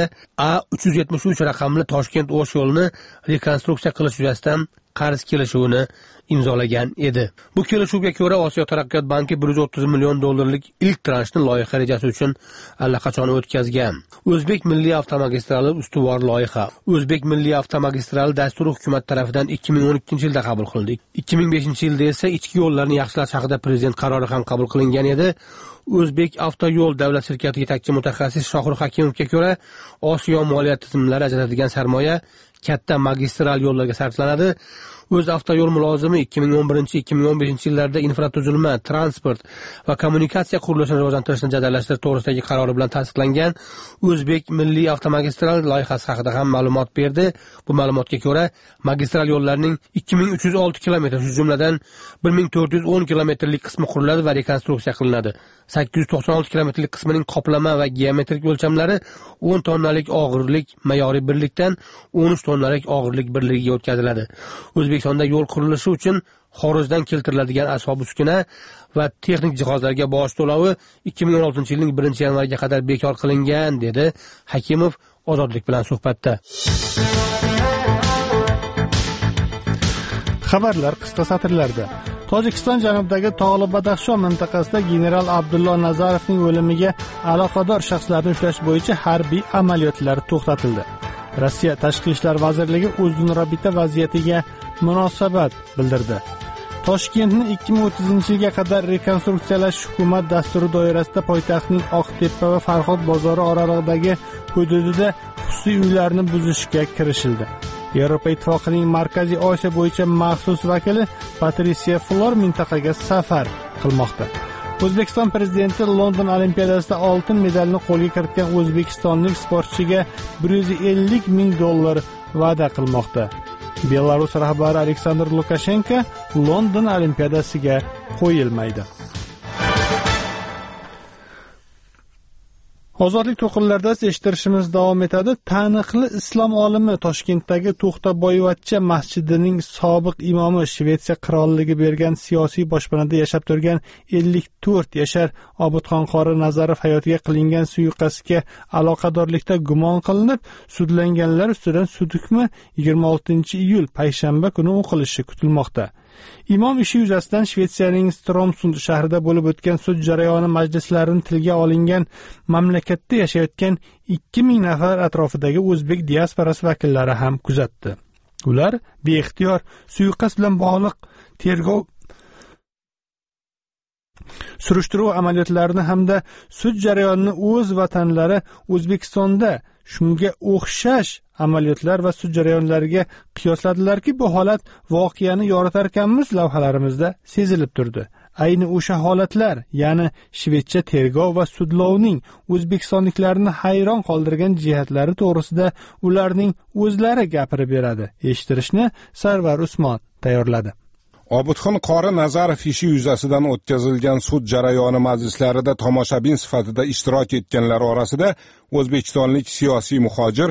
A373 raqamli Toshkent O'sh yo'lini rekonstruksiya qilish yuzasidan qarz kelishuvini imzolagan edi. Bu kelishuvga ko'ra Osiyo taraqqiyot banki 130 million dollarlik ilk transhni loyiha rejasi uchun allaqachon o'tkazgan. O'zbek milliy avtomagistrali ustuvor loyiha. O'zbek milliy avtomagistrali dasturi hukumat tomonidan 2012-yilda qabul qilindi. 2005-yilda esa ichki yo'llarni yaxshilash haqida prezident qarori ham qabul qilingan edi. O'zbek avtoyo'l davlat shirkati yetakchi mutaxassis Shohruh Hakimovga ko'ra, Osiyo moliya tizimlari ajratadigan sarmoya katta magistral yo'llarga sarflanadi. O'z avtoyo'l mulozimi 2011-2015 yillarda infratuzilma, transport va kommunikatsiya qurilishini rivojlantirishni jadallashtirish to'g'risidagi qarori bilan tasdiqlangan O'zbek milliy avtomagistral loyihasi haqida ham ma'lumot berdi. Bu ma'lumotga ko'ra, magistral yo'llarning 2306 kilometr, shu jumladan 1410 kilometrlik qismi quriladi va rekonstruksiya qilinadi. 896 kilometrlik qismining qoplama va geometrik o'lchamlari 10 tonnalik og'irlik ma'yoriy birlikdan 13 tonnalik og'irlik birligiga o'tkaziladi. O'zbekistonda yo'l qurilishi uchun xorijdan keltiriladigan asbob-uskuna va texnik jihozlarga boj to'lovi 2016-yilning 1-yanvariga qadar bekor qilingan, dedi Hakimov Ozodlik bilan suhbatda. Xabarlar qisqa satrlarda. Tojikiston janubidagi Tog'li Badaxshon mintaqasida general Abdullo Nazarovning o'limiga aloqador shaxslarni ushlash bo'yicha harbiy amaliyotlar to'xtatildi. Rossiya Tashqi ishlar vazirligi o'zgunrabita vaziyatiga munosabat bildirdi. Toshkentni 2030-yilga qadar rekonstruksiyalash hukumat dasturi doirasida poytaxtning Oqtepa va Farhod bozori oralig'idagi hududida xususiy uylarni buzishga kirishildi. Yevropa Ittifoqining Markaziy Osiyo bo'yicha maxsus vakili Patricia Flor mintaqaga safar qilmoqda. O'zbekiston prezidenti London Olimpiadasida oltin medalni qo'lga kiritgan o'zbekistonlik sportchiga $150 ming va'da qilmoqda. Belarus rahbari Aleksandr Lukashenko London Olimpiadasiga qo'yilmaydi. Ozodlik to'qinlarida eshittirishimiz davom etadi. Taniqli islom olimi Toshkentdagi To'xtaboyevachcha masjidining sobiq imomi Shvetsiya qirolligi bergan siyosiy boshpanada yashab turgan 54 yashar Obidxon qori Nazarov hayotiga qilingan suiqasdga aloqadorlikda gumon qilinib, sudlanganlar ustidan sud hukmi 26 iyul payshanba kuni o'qilishi kutilmoqda. Imom ishi yuzasidan Shvetsiyaning Stromsund shahrida bo'lib o'tgan sud jarayoni majlislarini tilga olingan mamlakatda yashayotgan 2000 nafar atrofidagi o'zbek diasporasi vakillari ham kuzatdi. Ular beixtiyor suiqasd bilan bog'liq tergov surishtiruv amaliyotlarini hamda sud jarayonini o'z vatanlari O'zbekistonda shunga o'xshash amaliyotlar va sud jarayonlariga qiyosladilarki, bu holat voqeani yoritarkanmiz lavhalarimizda sezilib turdi. Ayni o'sha holatlar, ya'ni shvedcha tergov va sudlovning o'zbekistonliklarni hayron qoldirgan jihatlari to'g'risida ularning o'zlari gapirib beradi. Eshittirishni Sarvar Usmon tayyorladi. Obidxon Qori Nazarov ishi yuzasidan o'tkazilgan sud jarayoni majlislarida tomoshabin sifatida ishtirok etganlar orasida o'zbekistonlik siyosiy muhojir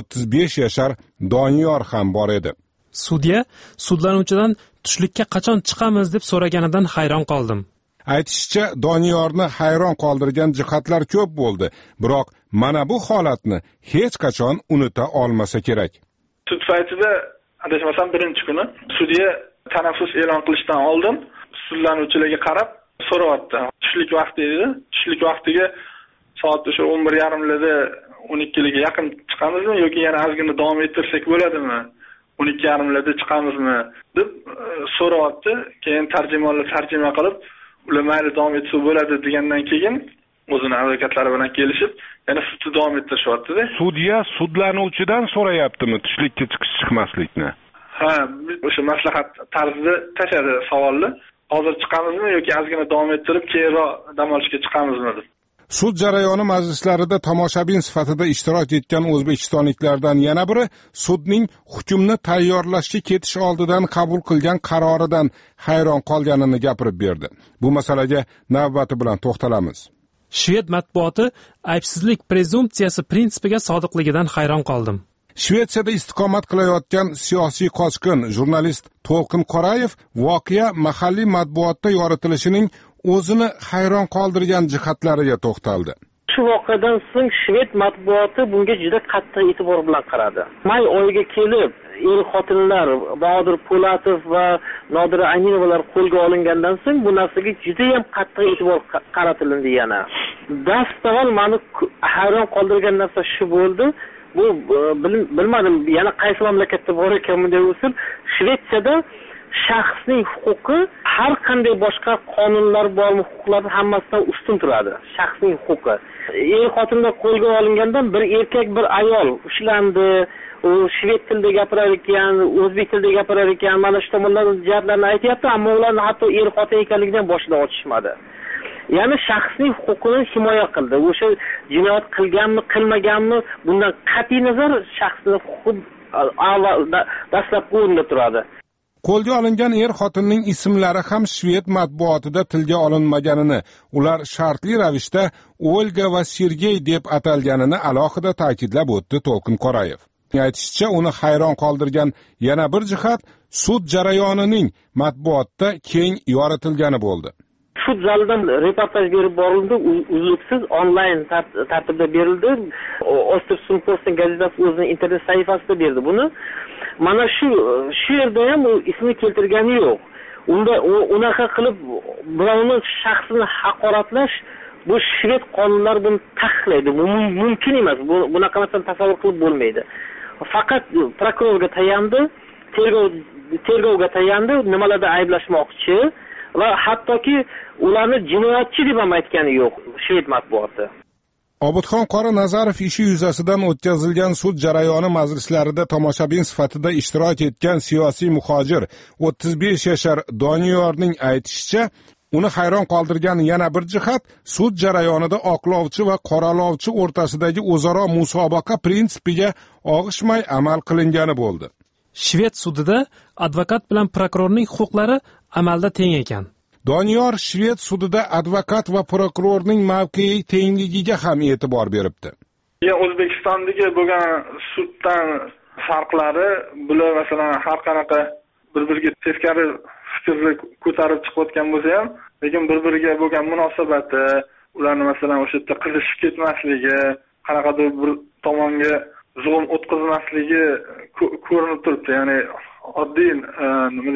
35 yashar Doniyor ham bor edi. Sudya sudlanuvchidan tushlikka qachon chiqamiz deb so'raganidan hayron qoldim. Aytishicha, Doniyorni hayron qoldirgan jihatlar ko'p bo'ldi, biroq mana bu holatni hech qachon unuta olmasa kerak. Sud saytida adashmasam birinchi kuni sudya tanaffus e'lon qilishdan oldin sudlanuvchilarga qarab so'rayapti. Tushlik vaqti edi. Tushlik vaqtiga soat o'sha 11:30larda 12ga yaqin chiqamizmi yoki yana ozgina davom ettirsak bo'ladimi? 12:30larda chiqamizmi deb so'rayapti. Keyin tarjimonlar tarjima qilib, ular mayli davom etsa bo'ladi degandan keyin o'zini advokatlari bilan kelishib, yana sudni davom ettirishyapti-da. Sudya sudlanuvchidan so'rayaptimi tushlikka chiqmaslikni? Ha, o'sha maslahat tarzida tashadi savolni. Hozir chiqamizmi yoki ozgina davom ettirib keyinroq dam olishga chiqamizmi deb. Sud jarayoni majlislarida tomoshabin sifatida ishtirok etgan o'zbekistonliklardan yana biri sudning hukmni tayyorlashga ketish oldidan qabul qilgan qaroridan hayron qolganini gapirib berdi. Bu masalaga navbati bilan to'xtalamiz. Shved matbuoti aybsizlik prezumpsiyasi prinsipiga sodiqligidan hayron qoldim. Shvetsiyada istiqomat qilayotgan siyosiy qochqin jurnalist To'lqin Qorayev voqea mahalliy matbuotda yoritilishining o'zini hayron qoldirgan jihatlariga to'xtaldi. Shu voqeadan so'ng shved matbuoti bunga juda qattiq e'tibor bilan qaradi. May oyiga kelib, xotinlar Bahodir Po'latov va Nodira Aminovalar qo'lga olingandan so'ng bu narsaga juda ham qattiq e'tibor qaratildi yana. Dastavval meni hayron qoldirgan narsa shu bo'ldi. Bu bilmadim, yana qaysi mamlakatda bor ekan bunday usul. Shvetsiyada shaxsning huquqi har qanday boshqa qonunlar bormi, huquqlarning hammasidan ustun turadi. Shaxsning huquqi. Xotinlar qo'lga olingandan bir erkak, bir ayol ushlandi. U shved tilida gapirar ekan, o'zbek tilida gapirar ekan, mana shu tomonlarning jihatlarini aytyapti, ammo ularni hatto xotin ekanligidan boshidan ochishmadi. Ya'ni shaxsning huquqini himoya qildi. O'sha jinoyat qilganmi, qilmaganmi, bundan qat'iy nazar shaxsning huquqi dastlabki o'rinda turadi. Qo'lga olingan xotinning ismlari ham shved matbuotida tilga olinmaganini, ular shartli ravishda Olga va Sergey deb atalganini alohida ta'kidlab o'tdi To'lqin Qorayev. Aytishicha, uni hayron qoldirgan yana bir jihat sud jarayonining matbuotda keng yoritilgani bo'ldi. Sud zalidan reportaj berib borildi, uzluksiz onlayn tartibda berildi. Ostersunposten gazetasi o'zining internet sahifasida berdi buni. Mana shu yerda ham u ismini keltirgani yo'q. Unda unaqa qilib birovni shaxsini haqoratlash bu shved qonunlari buni taqiqlaydi. Bu mumkin emas. Bunaqa narsani tasavvur qilib bo'lmaydi. Faqat prokurorga tayandi, tergovga tayandi, nimalarda ayblashmoqchi va hattoki ularni jinoyatchi deb ham aytgani yo'q shved matbuoti. Obidxon Qori Nazarov ishi yuzasidan o'tkazilgan sud jarayoni majlislarida tomoshabin sifatida ishtirok etgan siyosiy muhojir 35 yashar Doniyorning aytishicha, uni hayron qoldirgan yana bir jihat sud jarayonida oqlovchi va qoralovchi o'rtasidagi o'zaro musobaqa prinsipiga og'ishmay amal qilingani bo'ldi. Shved sudida advokat bilan prokurorning huquqlari amalda teng ekan. Doniyor shved sudida advokat va prokurorning mavqei tengligiga ham e'tibor beribdi. O'zbekistondagi bo'lgan suddan farqlari, bular masalan har qanaqa bir-biriga teskari fikrni ko'tarib chiqayotgan bo'lsa ham, lekin bir-biriga bo'lgan munosabati, ularni masalan o'sha yerda qizishib ketmasligi, qanaqadir bir tomonga zulm o'tkazmasligi ko'rinib turibdi. Ya'ni oddiy nima deydi,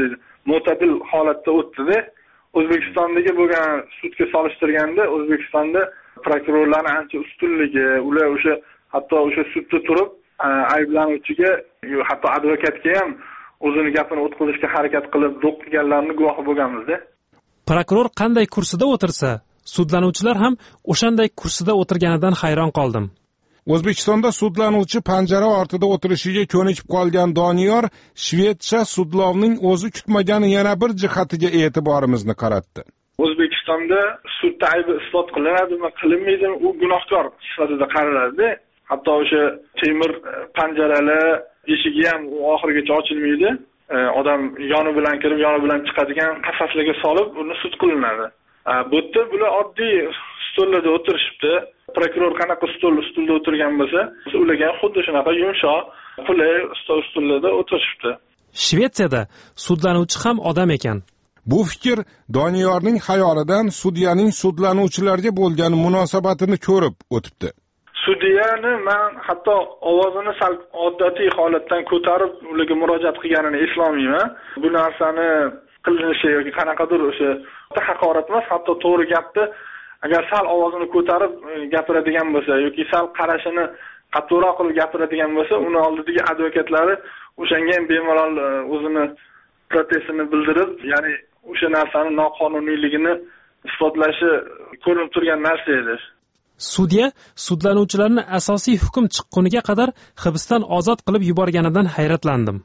mo'tadil holatda o'tdi-da. O'zbekistondagi bo'lgan sudga solishtirganda O'zbekistonda prokurorlarning ancha ustunligi, ular o'sha hatto o'sha sudda turib ayblanuvchiga, hatto advokatga ham o'zini gapini o'tkazishga harakat qilib o'qiganlarning guvohi bo'lganmiz-da. Prokuror qanday kursida o'tirsa, sudlanuvchilar ham o'shanday kursida o'tirganidan hayron qoldim. O'zbekistonda sudlanuvchi panjara ortida o'tirishiga ko'nikib qolgan Doniyor shvetsiya sudlovning o'zi kutmagan yana bir jihatiga e'tiborimizni qaratdi. O'zbekistonda sudda aybi isbot qilinadimi, qilinmaydimi, u gunohkor sifatida qaraladi. Hatto o'sha temir panjaralar eshigi ham oxirigacha ochilmaydi. Odam yoni bilan kirib, yoni bilan chiqadigan qafaslarga solib, uni sud qilinadi. Bu yerda bular oddiy stollarda o'tirishibdi. Prokuror qanaqa stolda o'tirgan bo'lsa, ularga xuddi shunaqa yumshoq, qulay stollarda o'tirishibdi. Shvetsiyada sudlanuvchi ham odam ekan. Bu fikr Doniyorning xayolidan sudyaning sudlanuvchilarga bo'lgan munosabatini ko'rib o'tibdi. Sudyani men hatto ovozini sal odatiy holatdan ko'tarib ularga murojaat qilganini eslolmayman. Bu narsani qilinishi yoki qanaqadir o'sha haqorat emas, hatto to'g'ri gapni agar sal ovozini ko'tarib gapiradigan bo'lsa yoki sal qarashini qattiqroq qilib gapiradigan bo'lsa, uni oldidagi advokatlari o'shanga ham bemalol o'zini protestini bildirib, ya'ni o'sha narsani noqonuniyligini isbotlashi ko'rinib turgan narsa edi. Sudya sudlanuvchilarni asosiy hukm chiqquniga qadar hibsdan ozod qilib yuborganidan hayratlandim.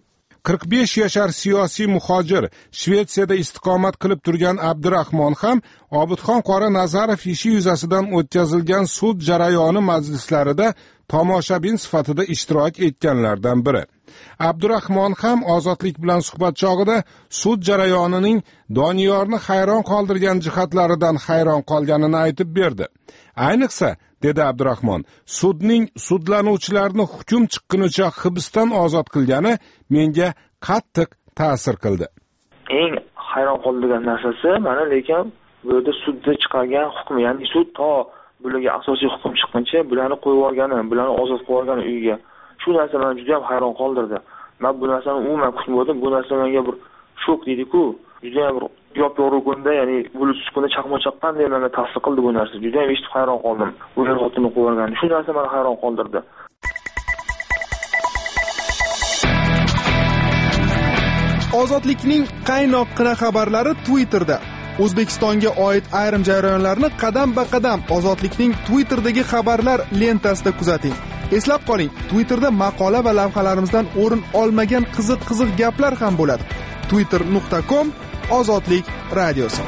45 yashar siyosiy muhojir Shvetsiyada istiqomat qilib turgan Abdurahmon ham Obidxon Qora Nazarov ishi yuzasidan o'tkazilgan sud jarayoni majlislarida tomoshabin sifatida ishtirok etganlardan biri. Abdurahmon ham Ozodlik bilan suhbat chog'ida sud jarayonining Doniyorni hayron qoldirgan jihatlaridan hayron qolganini aytib berdi. Ayniqsa, dedi Abdurahmon, sudning sudlanuvchilarni hukm chiqqunicha hibsdan ozod qilgani menga qattiq ta'sir qildi. Eng hayron qoldirgan narsasi mana lekin bu yerda sudda chiqargan hukm, ya'ni sud to bularga asosiy hukm chiqquncha bularni qo'yib yuborgani, bularni ozod qilib yuborgani uyiga. Shu narsa meni juda ham hayron qoldirdi. Men bu narsani umuman kutmadim. Bu narsa menga bir shok deydi-ku. Juda ham yop-yorug' kunda, ya'ni bulutsiz kunda chaqmoq chaqqanday menga ta'sir qildi bu narsa. Juda ham eshitib hayron qoldim. Bu yer xotinni qo'yib yuborgani. Shu narsa meni hayron qoldirdi. Ozodlikning qaynoqqina xabarlari Twitterda. O'zbekistonga oid ayrim jarayonlarni qadam-ba-qadam Ozodlikning Twitter'dagi xabarlar lentasida kuzating. Eslab qoling, Twitterda maqola va lavhalarimizdan o'rin olmagan qiziq gaplar ham bo'ladi. twitter.com Ozodlik radiosi.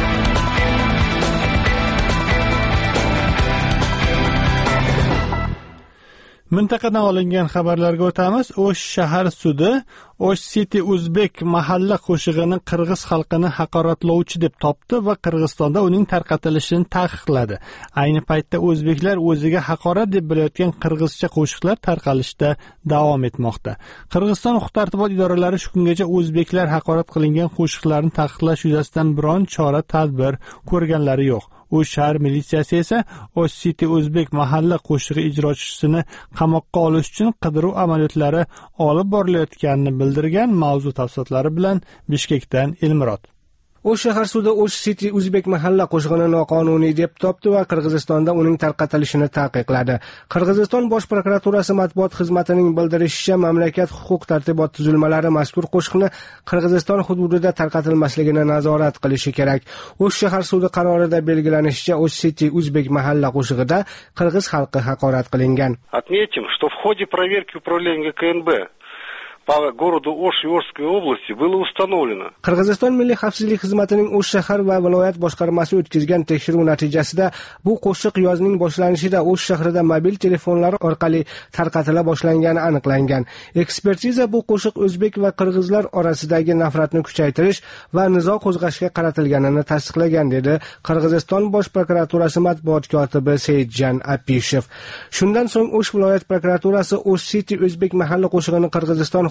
Mintaqadan olingan xabarlarga o'tamiz. O'sh shahar sudi O'sh City Uzbek mahalla qo'shig'ini qirg'iz xalqini haqoratlovchi deb topdi va Qirg'izistonda uning tarqatilishini taqiqladi. Ayni paytda o'zbeklar o'ziga haqorat deb bilayotgan qirg'izcha qo'shiqlar tarqalishda davom etmoqda. Qirg'iziston huquq-tartibot idoralari shu kungacha o'zbeklar haqorat qilingan qo'shiqlarni taqiqlash yuzasidan biron chora tadbir ko'rganlari yo'q. O'sh shahar militsiyasi esa O'sh City Uzbek mahalla qo'shig'i ijrochisini qamoqqa olish uchun qidiruv amaliyotlari olib borilayotganini bildirgan. Mavzu tafsilotlari bilan Bishkekdan Elmurod. O'sh shahar sudi O'sh City Uzbek mahalla qo'shig'ini noqonuniy deb topdi va Qirg'izistonda uning tarqatilishini taqiqladi. Qirg'iziston bosh prokuraturasi matbuot xizmatining bildirishicha, mamlakat huquq-tartibot tuzilmalari mazkur qo'shiqni Qirg'iziston hududida tarqatilmasligini nazorat qilishi kerak. O'sh shahar sudi qarorida belgilanishicha, O'sh City Uzbek mahalla qo'shig'ida qirg'iz xalqi haqorat qilingan. Отметим, что в ходе проверки управления КНБ по городу Ош и Ошской области было установлено. Qirg'iziston Milliy xavfsizlik xizmatining O'sh shahar va viloyat boshqarmasi o'tkazgan tekshiruv natijasida bu qo'shiq yozning boshlanishida O'sh shahrida mobil telefonlar orqali tarqatila boshlangani aniqlangan. Ekspertiza bu qo'shiq o'zbek va qirg'izlar orasidagi nafratni kuchaytirish va nizo qo'zg'ashga qaratilganini tasdiqlagan, dedi Qirg'iziston bosh prokuraturasi matbuot kotibi Seydjan Apishev. Shundan so'ng O'sh viloyat prokuraturasi O'sh City O'zbek mahalla qo'shig'ini Qirg'iziston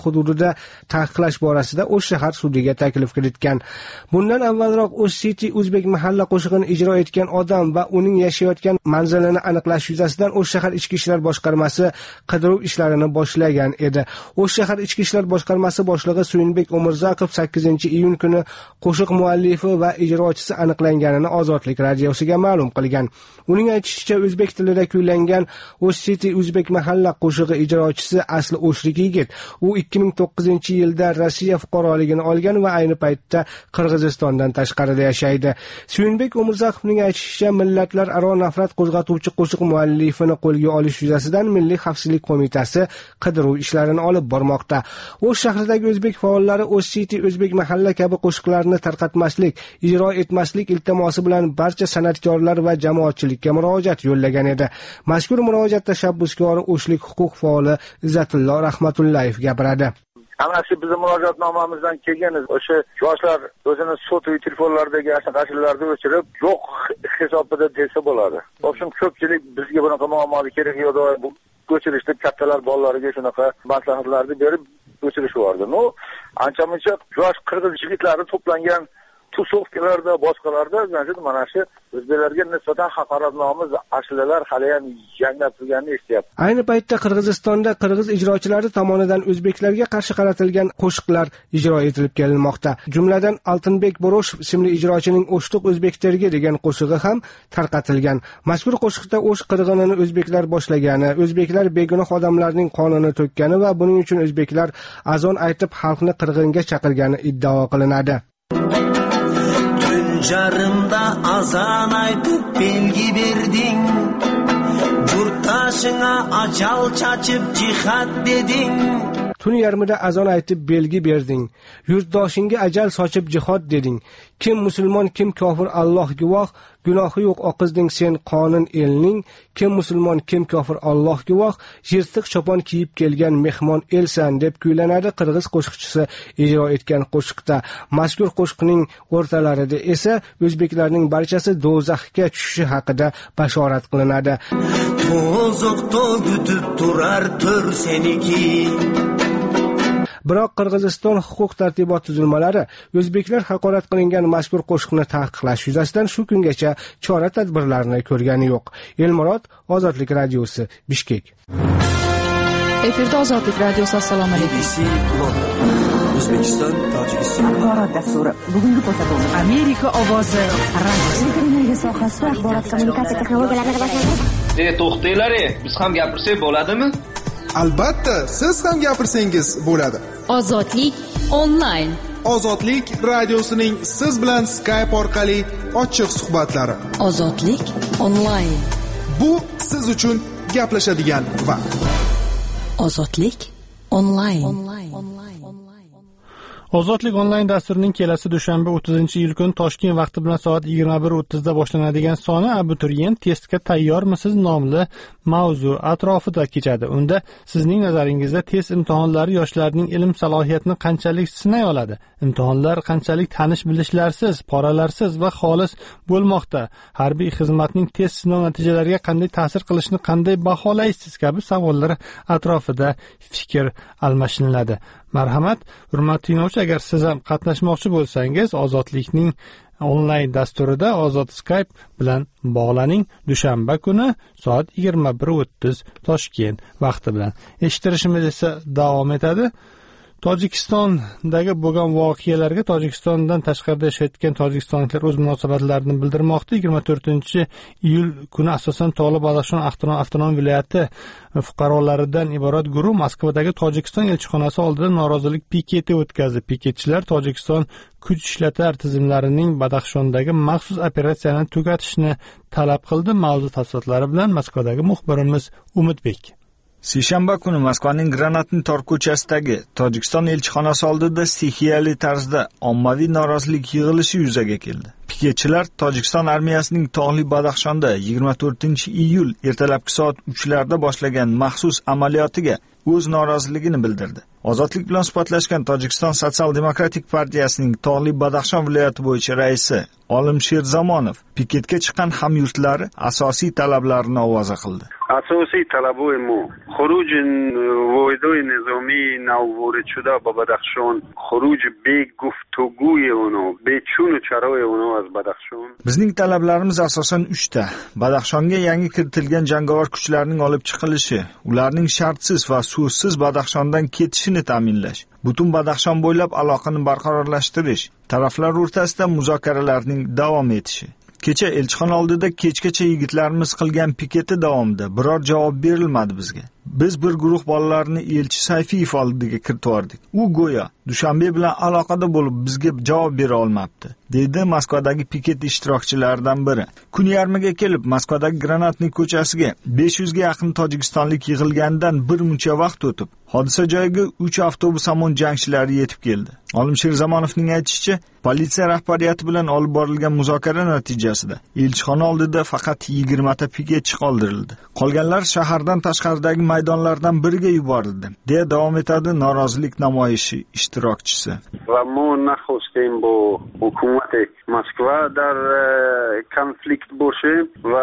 hududida taqiqlash borasida O'sh shahar sudiga taklif kiritgan. Bundan avvalroq O'sh City o'zbek mahalla qo'shig'ini ijro etgan odam va uning yashayotgan manzilini aniqlash yuzasidan O'sh shahar ichki ishlar boshqarmasi qidiruv ishlarini boshlagan edi. O'sh shahar ichki ishlar boshqarmasi boshlig'i Suyinbek Umirzakov 8-iyun kuni qo'shiq muallifi va ijrochisi aniqlanganini Ozodlik radiosiga ma'lum qilgan. Uning aytishicha, o'zbek tilida kuylangan O'sh City o'zbek mahalla qo'shig'i ijrochisi asli o'shlik yigit. U 2009-yilda Rossiya fuqaroligini olgan va ayni paytda Qirg'izistondan tashqarida yashaydi. Suyinbek Umirzakovning aytishicha, millatlararo nafrat qo'zg'atuvchi qo'shiq muallifini qo'lga olish yuzasidan Milliy xavfsizlik qo'mitasi qidiruv ishlarini olib bormoqda. O'sh shahridagi o'zbek faollari O'sh City o'zbek mahalla kabi qo'shiqlarni tarqatmaslik, ijro etmaslik iltimosi bilan barcha san'atkorlar va jamoatchilikka murojaat yo'llagan edi. Mazkur murojaat tashabbuskori O'shlik huquq faoli Izzatullo Rahmatullayev gapiradi. Ana shu bizning murojaatnomamizdan kelgan o'sha yoshlar o'zini sotuv telefonlaridagi ashaqashilarni o'chirib, yo'q hisobida desa bo'ladi. O'sha ko'pchilik bizga bunaqa muammolar kerak yo'q, bu ko'chirishda kattalar bolalariga shunaqa maslahatlarni berib o'chirishyapti. No, ancha-muncha yosh qirg'iz yigitlari to'plangan tusovkalarda, boshqalarda mana shu o'zbeklarga nisbatan haqoratnomuz ashulalar hali ham yangrab turganini eshityapti. Ayni paytda Qirg'izistonda qirg'iz ijrochilari tomonidan o'zbeklarga qarshi qaratilgan qo'shiqlar ijro etilib kelinmoqda. Jumladan Altinbek Boroshev ismli ijrochining O'shtiq o'zbeklarga degan qo'shig'i ham tarqatilgan. Mazkur qo'shiqda O'sh qirg'inini o'zbeklar boshlagani, o'zbeklar begunoh odamlarning qonini to'kkani va buning uchun o'zbeklar azon aytib xalqni qirg'inga chaqirgani iddao qilinadi. Jarımda azan aytıp belgi verdin, yurttaşına acal çaçıp cihat dedin. Tun yarmida azon aytib belgi berding, yurtdoshingga ajal sochib jihod deding. Kim musulmon, kim kofir Alloh guvoh, gunohi yo'q oqizding sen qonun elning. Kim musulmon, kim kofir Alloh guvoh, yirtiq chopon kiyib kelgan mehmon elsan deb kuylanadi qirg'iz qo'shiqchisi ijro etgan qo'shiqda. Mazkur qo'shiqning o'rtalarida esa o'zbeklarning barchasi do'zaxga tushishi haqida bashorat qilinadi. To'zoqda kutib turar tör seniki. Biroq Qirg'iziston huquq tartibot tuzilmalari o'zbeklar haqorat qilingan mazkur qo'shiqni taqiqlash yuzasidan shu kungacha chora-tadbirlarni ko'rgani yo'q. Elmurod, Ozodlik radiosi, Bishkek. Efirda Ozodlik radiosi. Assalomu alaykum. O'zbekiston, Tojikiston axborot dasturi. Bugungi ko'rsatuvimiz Amerika ovozi radiosi. Televiziya sohasida axborot kommunikatsiya texnologiyalarini rivojlantirish. To'xtanglar, biz ham gapirsak bo'ladimi? Albatta, siz ham gapirsangiz bo'ladi. Ozodlik onlayn. Ozodlik radiosining siz bilan Skype orqali ochiq suhbatlari. Ozodlik onlayn. Bu siz uchun gaplashadigan vaqt. Ozodlik onlayn. Ozodlik onlayn dasturining kelasi dushanba 30-iyul kuni Toshkent vaqti bilan soat 21:30 da boshlanadigan soni abituriyent testga tayyormisiz nomli mavzu atrofida kechadi. Unda sizning nazaringizda test imtihonlari yoshlarning ilm salohiyatini qanchalik sinay oladi? Imtihonlar qanchalik tanish-bilishlarsiz, poralarsiz va xolis bo'lmoqda? Harbiy xizmatning test sinov natijalariga qanday ta'sir qilishini qanday baholaysiz kabi savollar atrofida fikr almashiniladi. Marhamat, hurmatli tinglovchi, agar siz ham qatnashmoqchi bo'lsangiz, Ozodlikning onlayn dasturida Ozod Skype bilan bog'laning. Dushanba kuni soat 21:30 Toshkent vaqti bilan. Eshittirishimiz esa davom etadi. Tojikistondagi bo'lgan voqealarga Tojikistondan tashqarida yashayotgan tojikistonliklar o'z munosabatlarini bildirmoqda. 24-iyul kuni asosan Tog'li Badaxshon avtonom viloyati fuqarolaridan iborat guruh Moskvadagi Tojikiston elchixonasi oldida norozilik piketi o'tkazdi. Piketchilar Tojikiston kuch ishlatar tizimlarining Badaxshondagi maxsus operatsiyani tugatishni talab qildi. Mavzu tafsilotlari bilan Moskvadagi muxbirimiz Umidbek. Seshanba kuni Moskvaning Granatni tor ko'chasidagi Tojikiston elchixonasi oldida stixiyali tarzda ommaviy norozilik yig'ilishi yuzaga keldi. Piketchilar Tojikiston armiyasining Tog'li Badaxshonda 24-iyul ertalabki soat 3larda boshlagan maxsus amaliyotiga o'z noroziligini bildirdi. Ozodlik bilan suhbatlashgan Tojikiston Sotsial-demokratik partiyasining Tog'li Badaxshon viloyati bo'yicha raisi Olimsher Zamonov piketga chiqqan hamyurtlari asosiy talablarini ovoza qildi. اساسی طلبای ما خروج واحدهای نظامی نو وارد شده با بدخشان، خروج بی گفتگوی اونا، بی چون و چرای اونا از بدخشان. Bizning talablarimiz asosan 3 ta. Badaxshonga yangi kiritilgan jangovar kuchlarning olib chiqilishi, ularning shartsiz va so'zsiz Badaxshondan ketishini ta'minlash, butun Badaxshon bo'ylab aloqani barqarorlashtirish, taraflar o'rtasida muzokaralarning davom etishi. Kecha elchixona oldida kechgacha yigitlarimiz qilgan piketi davomida biror javob berilmadi bizga. Biz bir guruh bolalarni elchi Sayfiyev oldiga kiritdik. U go'yo Dushanbe bilan aloqada bo'lib bizga javob bera olmabdi, dedi Moskvadagi piket ishtirokchilaridan biri. Kun yarmiga kelib Moskvadagi Granatniy ko'chasiga 500 ga yaqin tojikistonlik yig'ilganidan bir muncha vaqt o'tib, hodisa joyiga 3 avtobus hamon jangchilari yetib keldi. Olimsher Zamonovning aytishicha, politsiya rahbariyati bilan olib borilgan muzokara natijasida elchixona oldida faqat 20 ta piketchi qoldirildi. Qolganlar shahardan tashqaridagi maydonlardan biriga yuborildi, deya davom etadi norozilik namoyishi ishtirokchisi. Va ma nakhostیم با حکومت مسکو در konflikt باشه و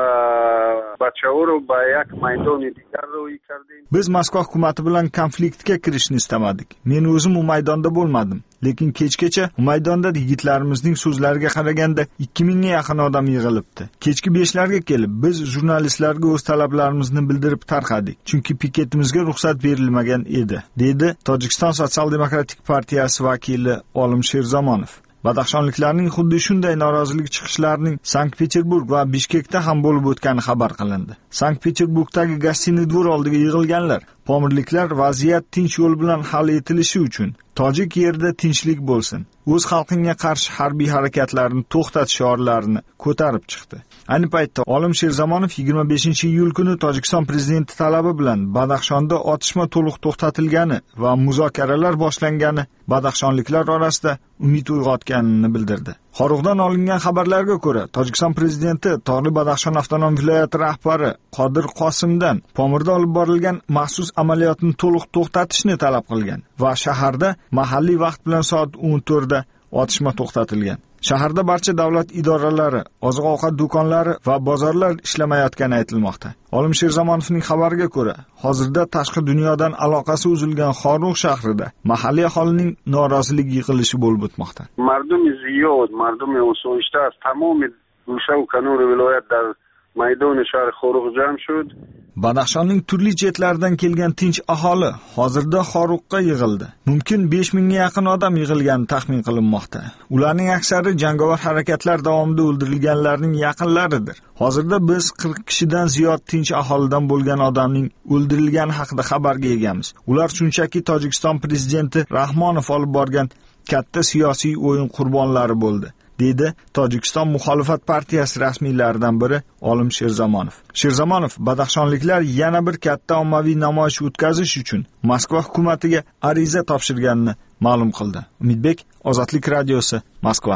بچه‌ها رو به یک میدان دیگر روی کردیم. Biz Moskva hukumati bilan konfliktga kirishni istamadik. Men o'zim u maydonda bo'lmadim. Lekin kechgacha u maydonda yigitlarimizning so'zlariga qaraganda 2000 ga yaqin odam yig'ilibdi. Kechki 5 larga kelib biz jurnalistlarga o'z talablarimizni bildirib tarqadik. Chunki piketimizga ruxsat berilmagan edi, dedi Tojikiston Sotsial-demokratik partiyasi vakili Olimsher Zamonov. Badaxshonliklarning xuddi shunday norozilik chiqishlarining Sankt-Peterburg va Bishkekda ham bo'lib o'tgani xabar qilindi. Sankt-Peterburgdagi Gostinniy dvor oldiga yig'ilganlar pomirliklar vaziyat tinch yo'l bilan hal etilishi uchun tojik yerida tinchlik bo'lsin, o'z xalqingga qarshi harbiy harakatlarni to'xtat shiorlarini ko'tarib chiqdi. Ayni paytda Olimsher Zamonov 25-iyul kuni Tojikiston prezidenti talabi bilan Badaxshonda otishma to'liq to'xtatilgani va muzokaralar boshlangani badaxshonliklar orasida umid uyg'otganini bildirdi. Xorug'dan olingan xabarlarga ko'ra, Tojikiston prezidenti Tog'li Badaxshon avtonom viloyati rahbari Qodir Qosimdan Pomirda olib borilgan maxsus amaliyotni to'liq to'xtatishni talab qilgan va shaharda mahalliy vaqt bilan soat 14 da otishma to'xtatilgan. Shaharda barcha davlat idoralari, oziq-ovqat do'konlari va bozorlar ishlamayotgani aytilmoqda. Olimsher Zamonovning xabariga ko'ra, hozirda tashqi dunyodan aloqasi uzilgan Xorugʼ shahrida mahalliy aholining norozilik yig'ilishi bo'lib o'tmoqda. Mardum ziyod, mardum osoyishta az tamom gusha va kanor viloyat dar maydon shahr Xorugʼ jam shud. Badaxshonning turli chetlaridan kelgan tinch aholi hozirda Xorug'ga yig'ildi. Mumkin 5000 ga yaqin odam yig'ilgani taxmin qilinmoqda. Ularning aksari jangovar harakatlar davomida o'ldirilganlarning yaqinlaridir. Hozirda biz 40 kishidan ziyod tinch aholidan bo'lgan odamning o'ldirilgani haqida xabarga egamiz. Ular shunchaki Tojikiston prezidenti Rahmonov olib borgan katta siyosiy o'yin qurbonlari bo'ldi, dedi Tojikiston muxolifat partiyasi rasmiylaridan biri Olimsher Zamonov. Sherzamonov Badaxshonliklar yana bir katta ommaviy namoyish o'tkazish uchun Moskva hukumatiga ariza topshirganini ma'lum qildi. Umidbek, Ozodlik radiosi, Moskva.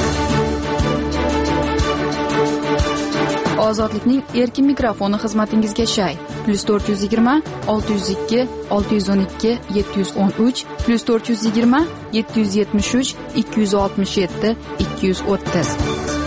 Ozodlikning erkin mikrofoni xizmatingizga shay. +420 602 612 713 +420 773 267 230.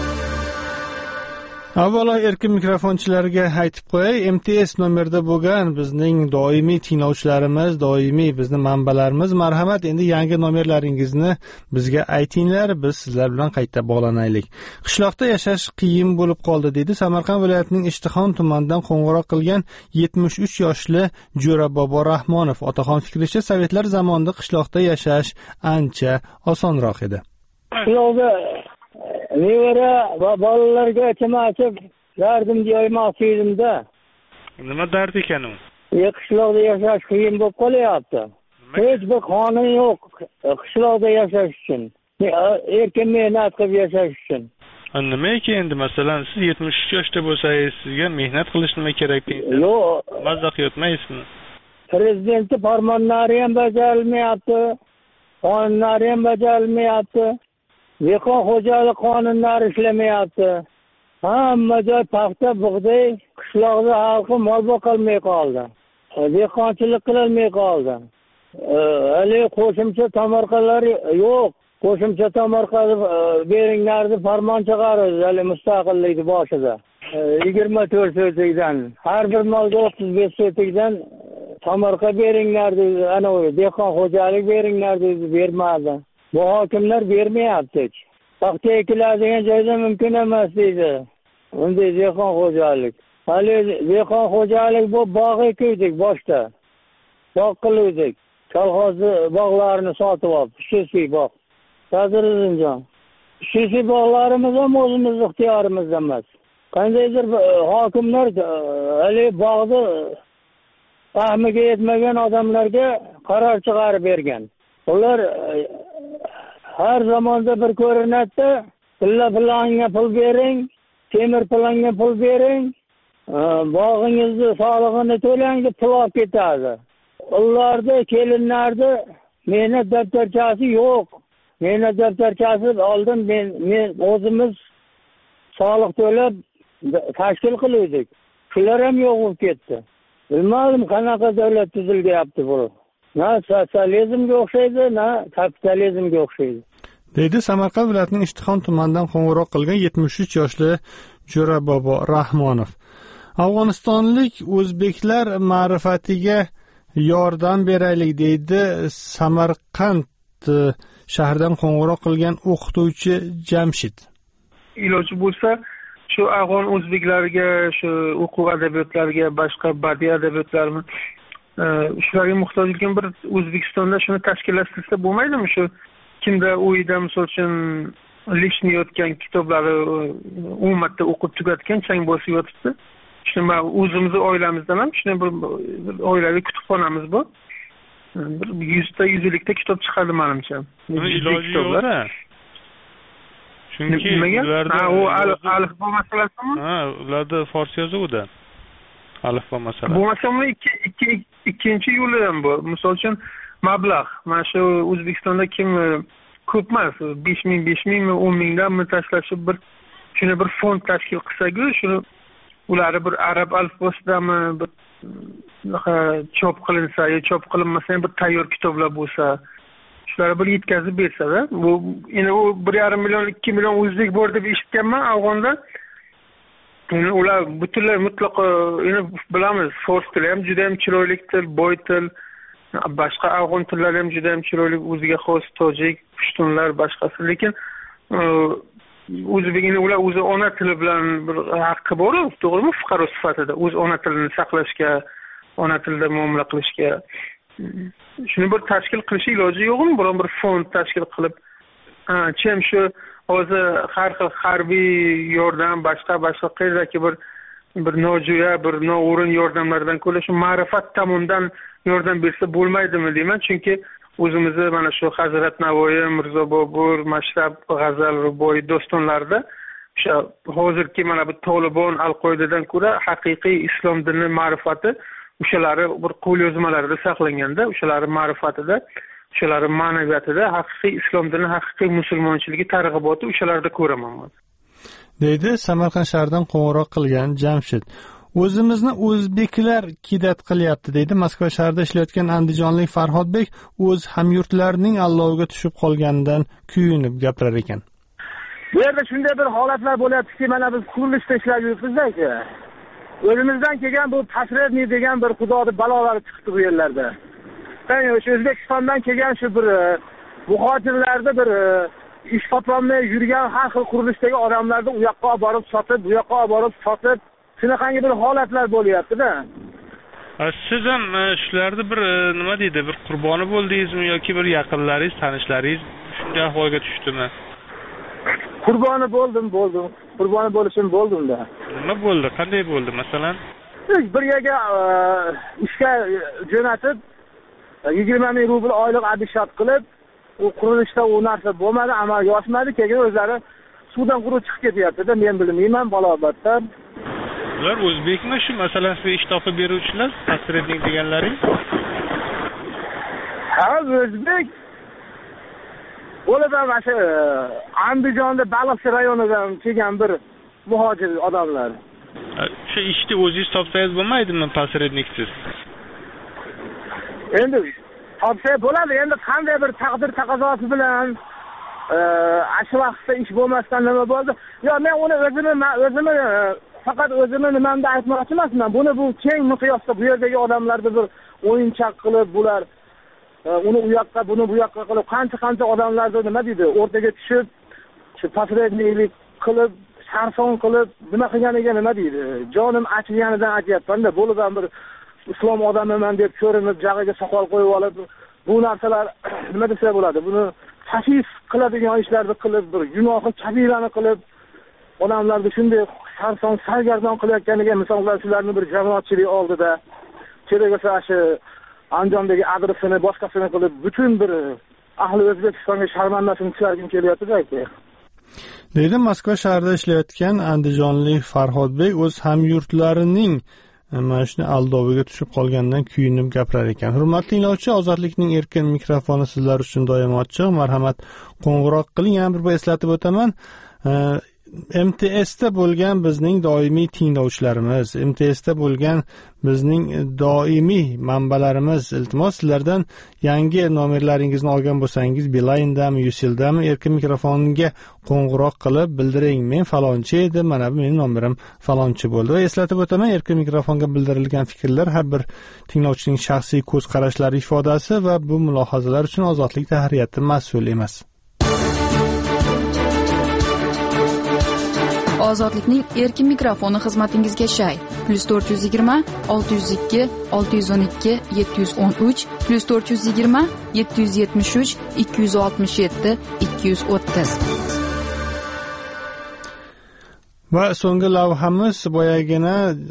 Avvalo erkin mikrofonchilarga aytib qo'yay, MTS nomerda bo'lgan bizning doimiy tinglovchilarimiz, doimiy bizning manbalarimiz, marhamat, endi yangi nomerlaringizni bizga aytinglar, biz sizlar bilan qayta bog'lanaylik. Qishloqda yashash qiyin bo'lib qoldi, dedi Samarqand viloyatining Ishtixon tumanidan qo'ng'iroq qilgan 73 yoshli Jo'ra Bobo Rahmonov. Otaxon fikricha, sovetlar zamonida qishloqda yashash ancha osonroq edi. Qishloqda nevara va bolalarga ichma-ichib yardim joymoqchi edimda. Nima dard ekan u? Qishloqda yashash qiyin bo'lib qolyapti. Hech bir qonun yo'q qishloqda yashash uchun. Erkin mehnat qilib yashash uchun. Nima ekan endi, masalan, siz 73 yoshda bo'lsangiz, sizga mehnat qilish nima kerak? Yo'q, mazza qilmayapsizmi? Prezidenti farmonlari ham bajarilmayapti, qonunlari ham bajarilmayapti. Dehqon xo'jalik qonunlari ishlamayapti. Hamma joy paxta, bug'doy, qishloqda xalqi mol boqolmay qoldi. Dehqonchilik qilolmay qoldi. hali qo'shimcha tomorqalar yo'q. Qo'shimcha tomorqa beringlar deb farmon chiqardi hali mustaqillikni boshida. 24 so'tikdan har bir molga 35 so'tikdan tomorqa beringlar dedi. Ana o dehqon xo'jalik beringlar dedi, bermadi. Bu hokimlar bermayapti. Paxta ekiladigan joyda mumkin emas deydi. Unday dehqon xo'jalik. Hali dehqon xo'jalik bu bog' ekdik boshda. Bog' qildik. Kolxozni bog'larini sotib olib, xususiy bog'. Qadrdinjon. Xususiy bog'larimiz ham o'zimiz ixtiyorimizda emas. Qandaydir hokimlar hali bog'ni fahmiga yetmagan odamlarga qaror chiqarib bergan. Ular har zamonda bir ko'rinadi, pilla pul bering, temir planga pul bering, bog'ingizni solig'ini to'lang deb pul olib ketadi. Ularda kelinlarda mehnat daftarchasi yo'q. Mehnat daftarchasi oldin men o'zimiz soliq to'lab tashkil qildik. Shular ham yo'q bo'lib ketdi. Bilmadim qanaqa davlat tuzilyapti bu. Na sotsializmga o'xshaydi, na kapitalizmga o'xshaydi. Deydi Samarqand viloyatining Ishtixon tumanidan qo'ng'iroq qilgan 73 yoshli Jo'rabobo Rahmonov. Afg'onistonlik o'zbeklar ma'rifatiga yordam beraylik deydi Samarqand shahridan qo'ng'iroq qilgan o'qituvchi Jamshid. Iloji bo'lsa shu afg'on o'zbeklarga, shu o'quv adabiyotlariga, boshqa badiiy adabiyotlarni shularga muhtoj bo'lgan bir O'zbekistonda shuni tashkillashtirsa bo'lmaydimi? Shu kimda uyda misol uchun lishni yotgan kitoblari ummatda o'qib tugatgan chang bosib yotibdi. Shuni o'zimizni oilamizdan ham shuni bir oilaviy kutubxonamiz bor. Bir 100-150 ta kitob chiqadi menimcha. Iloji yo'q-da. Chunki ularda alifbo masalasimi? Ha, ularda fors yozuvida. Alifbo masalasi. Bu masalani ikkinchi yo'li ham bor. Misol uchun mablag'. Mana shu O'zbekistonda kim ko'p emas, 5000, 10 mingdan tashlashib bir shuni bir fond tashkil qilsak-ku, shuni ularni bir arab alifbosidami bir chop qilinsa, chop qilinmasa ham bir tayyor kitoblar bo'lsa, shularni bir yetkazib bersa-da, bu endi u 1,5 million, 2 million o'zbek bor deb eshitganman Afg'onda. Endi ular butunlay mutlaqo endi bilamiz, fors tili ham juda ham chiroyli til, boy til, boshqa afg'on tillari ham juda ham chiroyli, o'ziga xos tojik, pushtunlar boshqasi, lekin o'zbekning ular o'zi ona tili bilan bir haqqi bor-ku, to'g'rimi? Fuqaro sifatida o'z ona tilini saqlashga, ona tilida muomala qilishga. Shuni bir tashkil qilish iloji yo'qmi? Biron bir fond tashkil qilib, chem shu hozir har xil harbiy yordam, boshqa qayerdagi bir nojo'ya, bir noo'rin yordamlardan ko'ra shu ma'rifat tomonidan yordam bersa bo'lmaydimi deyman. Chunki o'zimizni mana shu Hazrat Navoiy, Mirzo Bobur, Mashrab, G'azal, Ruboiy dostonlarida o'sha hozirgi mana bu Tolibon, Al-Qoidadan ko'ra haqiqiy islom dini ma'rifati o'shalari bir qo'lyozmalarida saqlanganda, o'shalari ma'rifatida, o'shalari ma'naviyatida haqiqiy islom dini, haqiqiy musulmonchiligi targ'iboti o'shalarda ko'raman. Deydi Samarqand shahridan qo'ng'iroq qilgan Jamshid. O'zimizni o'zbeklar kidat qilyapti deydi Moskva shahrida ishlayotgan andijonlik Farhodbek, o'z hamyurtlarining alloviga tushib qolganidan kuyunib gapirar ekan. Bu yerda shunday bir holatlar bo'lyaptiki, mana biz qurilishda ishlab yuribmiz-ku. O'zimizdan kelgan bu tashrifni degan bir xudoning balolari chiqdi bu yerlarda. Ya'ni o'sha O'zbekistondan kelgan shu bir muhojirlarda bir ish topolmay yurgan har xil qurilishdagi odamlarni u yoqqa olib borib sotib, bu yoqqa olib borib sotib, shunaqangi bir holatlar bo'lyapti-da. Siz ham shularni bir nima deydi, bir qurboni bo'ldingizmi yoki bir yaqinlaringiz, tanishlaringiz shunday ahvolga tushdimi? Qurboni bo'ldim. Qurboni bo'lishim bo'ldim-da. Nima bo'ldi? Qanday bo'ldi masalan? Bir yerga ishga jo'natib 20 ming rubl oylik adishot qilib, u qurilishda u narsa bo'lmadi, amalga oshmadi. Keyin o'zlari suvdan quruq chiqib ketyapti-da, men bilmayman balobatdan. Ular o'zbekmi shu masalasida ish topib beruvchilar, tasredning deganlaring? Ha, o'zbek. Ulardan mana shu Andijonda Baliqchi rayonidan kelgan bir muhojir odamlar. Shu ishni o'zingiz topsangiz bo'lmaydimi, posredniksiz? Endi topsa bo'ladi. Endi qanday bir taqdir taqozosi bilan shu vaqtda ish bo'lmasdan nima bo'ldi? Yo, men uni o'zimni faqat o'zimni nimamda aytmoqchi emasman. Bu keng miqyosda bu yerdagi odamlarni bir o'yinchoq qilib, bular uni u yoqqa, buni bu yoqqa qilib, qancha odamlarni nima deydi, o'rtaga tushib, shu pasredniklik qilib, sarson qilib, nima qilganiga nima deydi? Jonim achiyanidan aytyapman-da, bo'lib ham bir islom odamiman deb ko'rinib, jag'iga soqol qo'yib olib, bu narsalar nima desa bo'ladi? Buni tashif qiladigan ishlarni qilib, bir gunohi kabirani qilib, odamlarni shunday sarson sargardon qilayotganiga misollar shularni bir jamoatchilik oldida keraksa shu Anjomdagi adresini boshqasini qilib, butun bir ahli O'zbekistonga sharmandasini tushirgim kelyapti-da. Deydi Moskva shahrida ishlayotgan andijonlik Farhodbek o'z hamyurtlarining mana shuni aldoviga tushib qolgandan kuyinib gapirar ekan. Hurmatli tinglovchi, Ozodlikning erkin mikrofoni sizlar uchun doim ochiq. Marhamat, qo'ng'iroq qiling. Yana bir eslatib o'taman. MTSda bo'lgan bizning doimiy tinglovchilarimiz, MTSda bo'lgan bizning doimiy manbalarimiz, iltimos sizlardan yangi nomerlaringizni olgan bo'lsangiz, Beeline'dami, Ucell'dami erkin mikrofonga qo'ng'iroq qilib bildiring. Men falonchi edim, mana bu mening nomerim falonchi bo'ldi. Va eslatib o'taman, erkin mikrofonga bildirilgan fikrlar har bir tinglovchining shaxsiy ko'z qarashlari ifodasi va bu mulohazalar uchun Ozodlik tahririyati mas'ul emas. Ozodlikning erkin mikrofoni xizmatingizga shay. +420 602 612 713 +420 773 267 230. Va so'nggi lavhamiz boyagina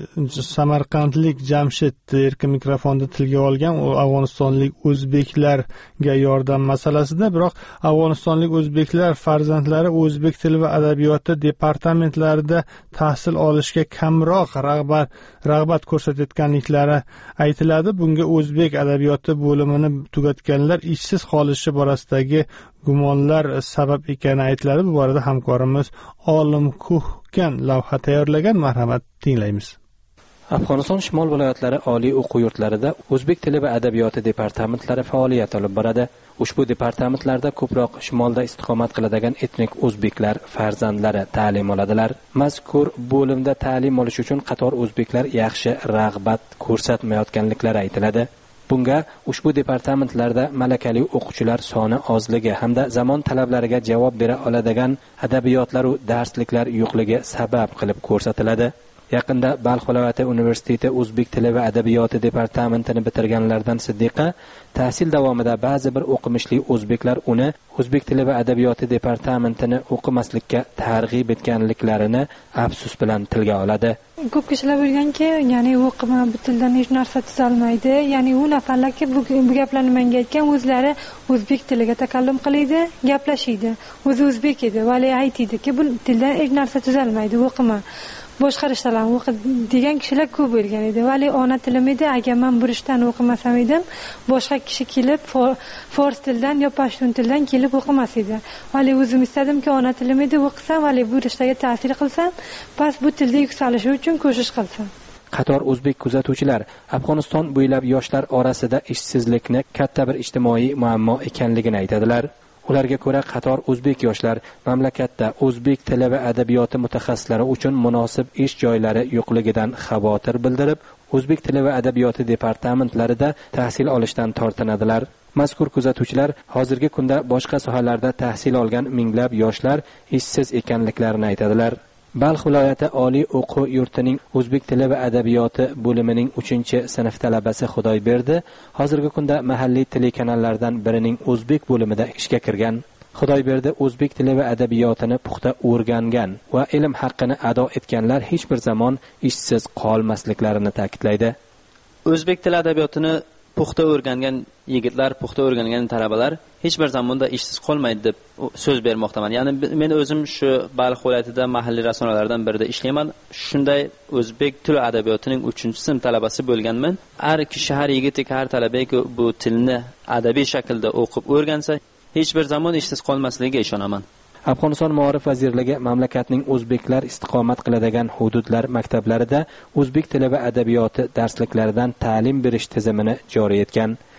Samarqandlik Jamshid erkin mikrofonda tilga olgan afg'onistonlik o'zbeklarga yordam masalasida, biroq afg'onistonlik o'zbeklar farzandlari o'zbek tili va adabiyoti departamentlarida tahsil olishga kamroq rag'bat ko'rsatayotganliklari aytiladi. Bunga o'zbek adabiyoti bo'limini tugatganlar ishsiz qolishi borasidagi gumonlar sabab ekani aytiladi. Bu borada hamkorimiz Olim Kuhgan lavha tayyorlagan. Marhamat, tinglaymiz. Afg'oniston shimol viloyatlari oliy o'quv yurtlarida o'zbek tili va adabiyoti departamentlari faoliyat olib boradi. Ushbu departamentlarda ko'proq shimolda istiqomat qiladigan etnik o'zbeklar farzandlari ta'lim oladilar. Mazkur bo'limda ta'lim olish uchun qator o'zbeklar yaxshi rag'bat ko'rsatmayotganliklari aytiladi. Bunga ushbu departamentlarda malakali o'quvchilar soni ozligi hamda zamon talablariga javob bera oladigan adabiyotlar va darsliklar yo'qligi sabab qilib ko'rsatiladi. Yaqinda Balx viloyati universiteti o'zbek tili va adabiyoti departamentini bitirganlardan Siddiqa tahsil davomida ba'zi bir o'qimishli o'zbeklar uni o'zbek tili va adabiyoti departamentini o'qimaslikka targ'ib etganliklarini afsus bilan tilga oladi. Ko'p kishilar bilganki, ya'ni o'qima bu tildan hech narsa tuzalmaydi. Ya'ni u nafarlarga bu gaplarni menga aytgan, o'zlari o'zbek tiliga takallum qiladi, gaplashadi. O'zi o'zbek edi, vali aytdiki, bu tildan hech narsa tuzalmaydi, o'qima. Boshqa ishlarni o'qi degan kishilar ko'p bo'lgan edi. Vali ona tilim edi, agar men burishdan o'qimasam edim, boshqa kishi kelib fors tildan yo pashtun tildan kelib o'qimas edi. Vali o'zim istadimki, ona tilim edi, o'qisam, vali burishlarga ta'sir qilsam, pas bu tilda yuksalishi uchun ko'shish qilsam. Qator o'zbek kuzatuvchilar Afg'oniston bo'ylab yoshlar orasida ishsizlikni katta bir ijtimoiy muammo ekanligini aytadilar. Ularga ko'ra qator o'zbek yoshlar mamlakatda o'zbek tili va adabiyoti mutaxassislari uchun munosib ish joylari yo'qligidan xavotir bildirib, o'zbek tili va adabiyoti departamentlarida tahsil olishdan tortinadilar. Mazkur kuzatuvchilar hozirgi kunda boshqa sohalarda tahsil olgan minglab yoshlar ishsiz ekanliklarini aytadilar. Balx viloyati oliy o'quv yurtining o'zbek tili va adabiyoti bo'limining 3-sinf talabasi Xudoyberdi hozirgi kunda mahalliy telekanallardan birining o'zbek bo'limida ishga kirgan. Xudoyberdi o'zbek tili va adabiyotini puxta o'rgangan va ilm haqqini ado etganlar hech bir zamon ishsiz qolmasliklarini ta'kidlaydi. O'zbek tili adabiyotini puxta o'rgangan yigitlar, puxta o'rgangan talabalar hech bir zamonda ishsiz qolmaydi deb so'z bermoqdaman. Ya'ni men o'zim shu Balx viloyatida mahalliy rasmlardan birida ishlayman. Shunday o'zbek tili adabiyotining 3-sinf talabasi bo'lganman. Har kishi, har yigit, har talaba bu tilni adabiy shaklda o'qib o'rgansa, hech bir zamon ishsiz qolmasligiga ishonaman. Afg'oniston Ma'rif vazirligi mamlakatning o'zbeklar istiqomat qiladigan hududlar maktablarida o'zbek tili va adabiyoti darsliklaridan ta'lim berish tizimini joriy etgan.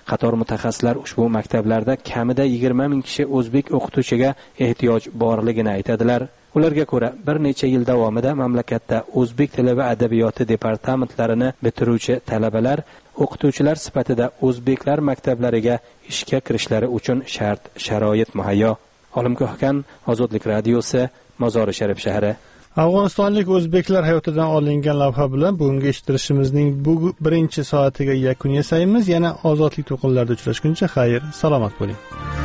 qator mutaxassislar ushbu maktablarda kamida 20 ming kishi o'zbek o'qituvchiga ehtiyoj borligini aytadilar. Ularga ko'ra, bir necha yil davomida mamlakatda o'zbek tili va adabiyoti departamentlarini bitiruvchi talabalar o'qituvchilar sifatida o'zbeklar maktablariga ishga kirishlari uchun sharoit muhayyo. Olimgohkan, Ozodlik radiosi, Mozori Sharif shahri. Afg'onistonlik o'zbeklar hayotidan olingan lavha bilan bugungi eshittirishimizning bu birinchi soatiga yakun yasaymiz. Yana ozodlik to'qinlarida uchrashguncha xayr, salomat bo'ling.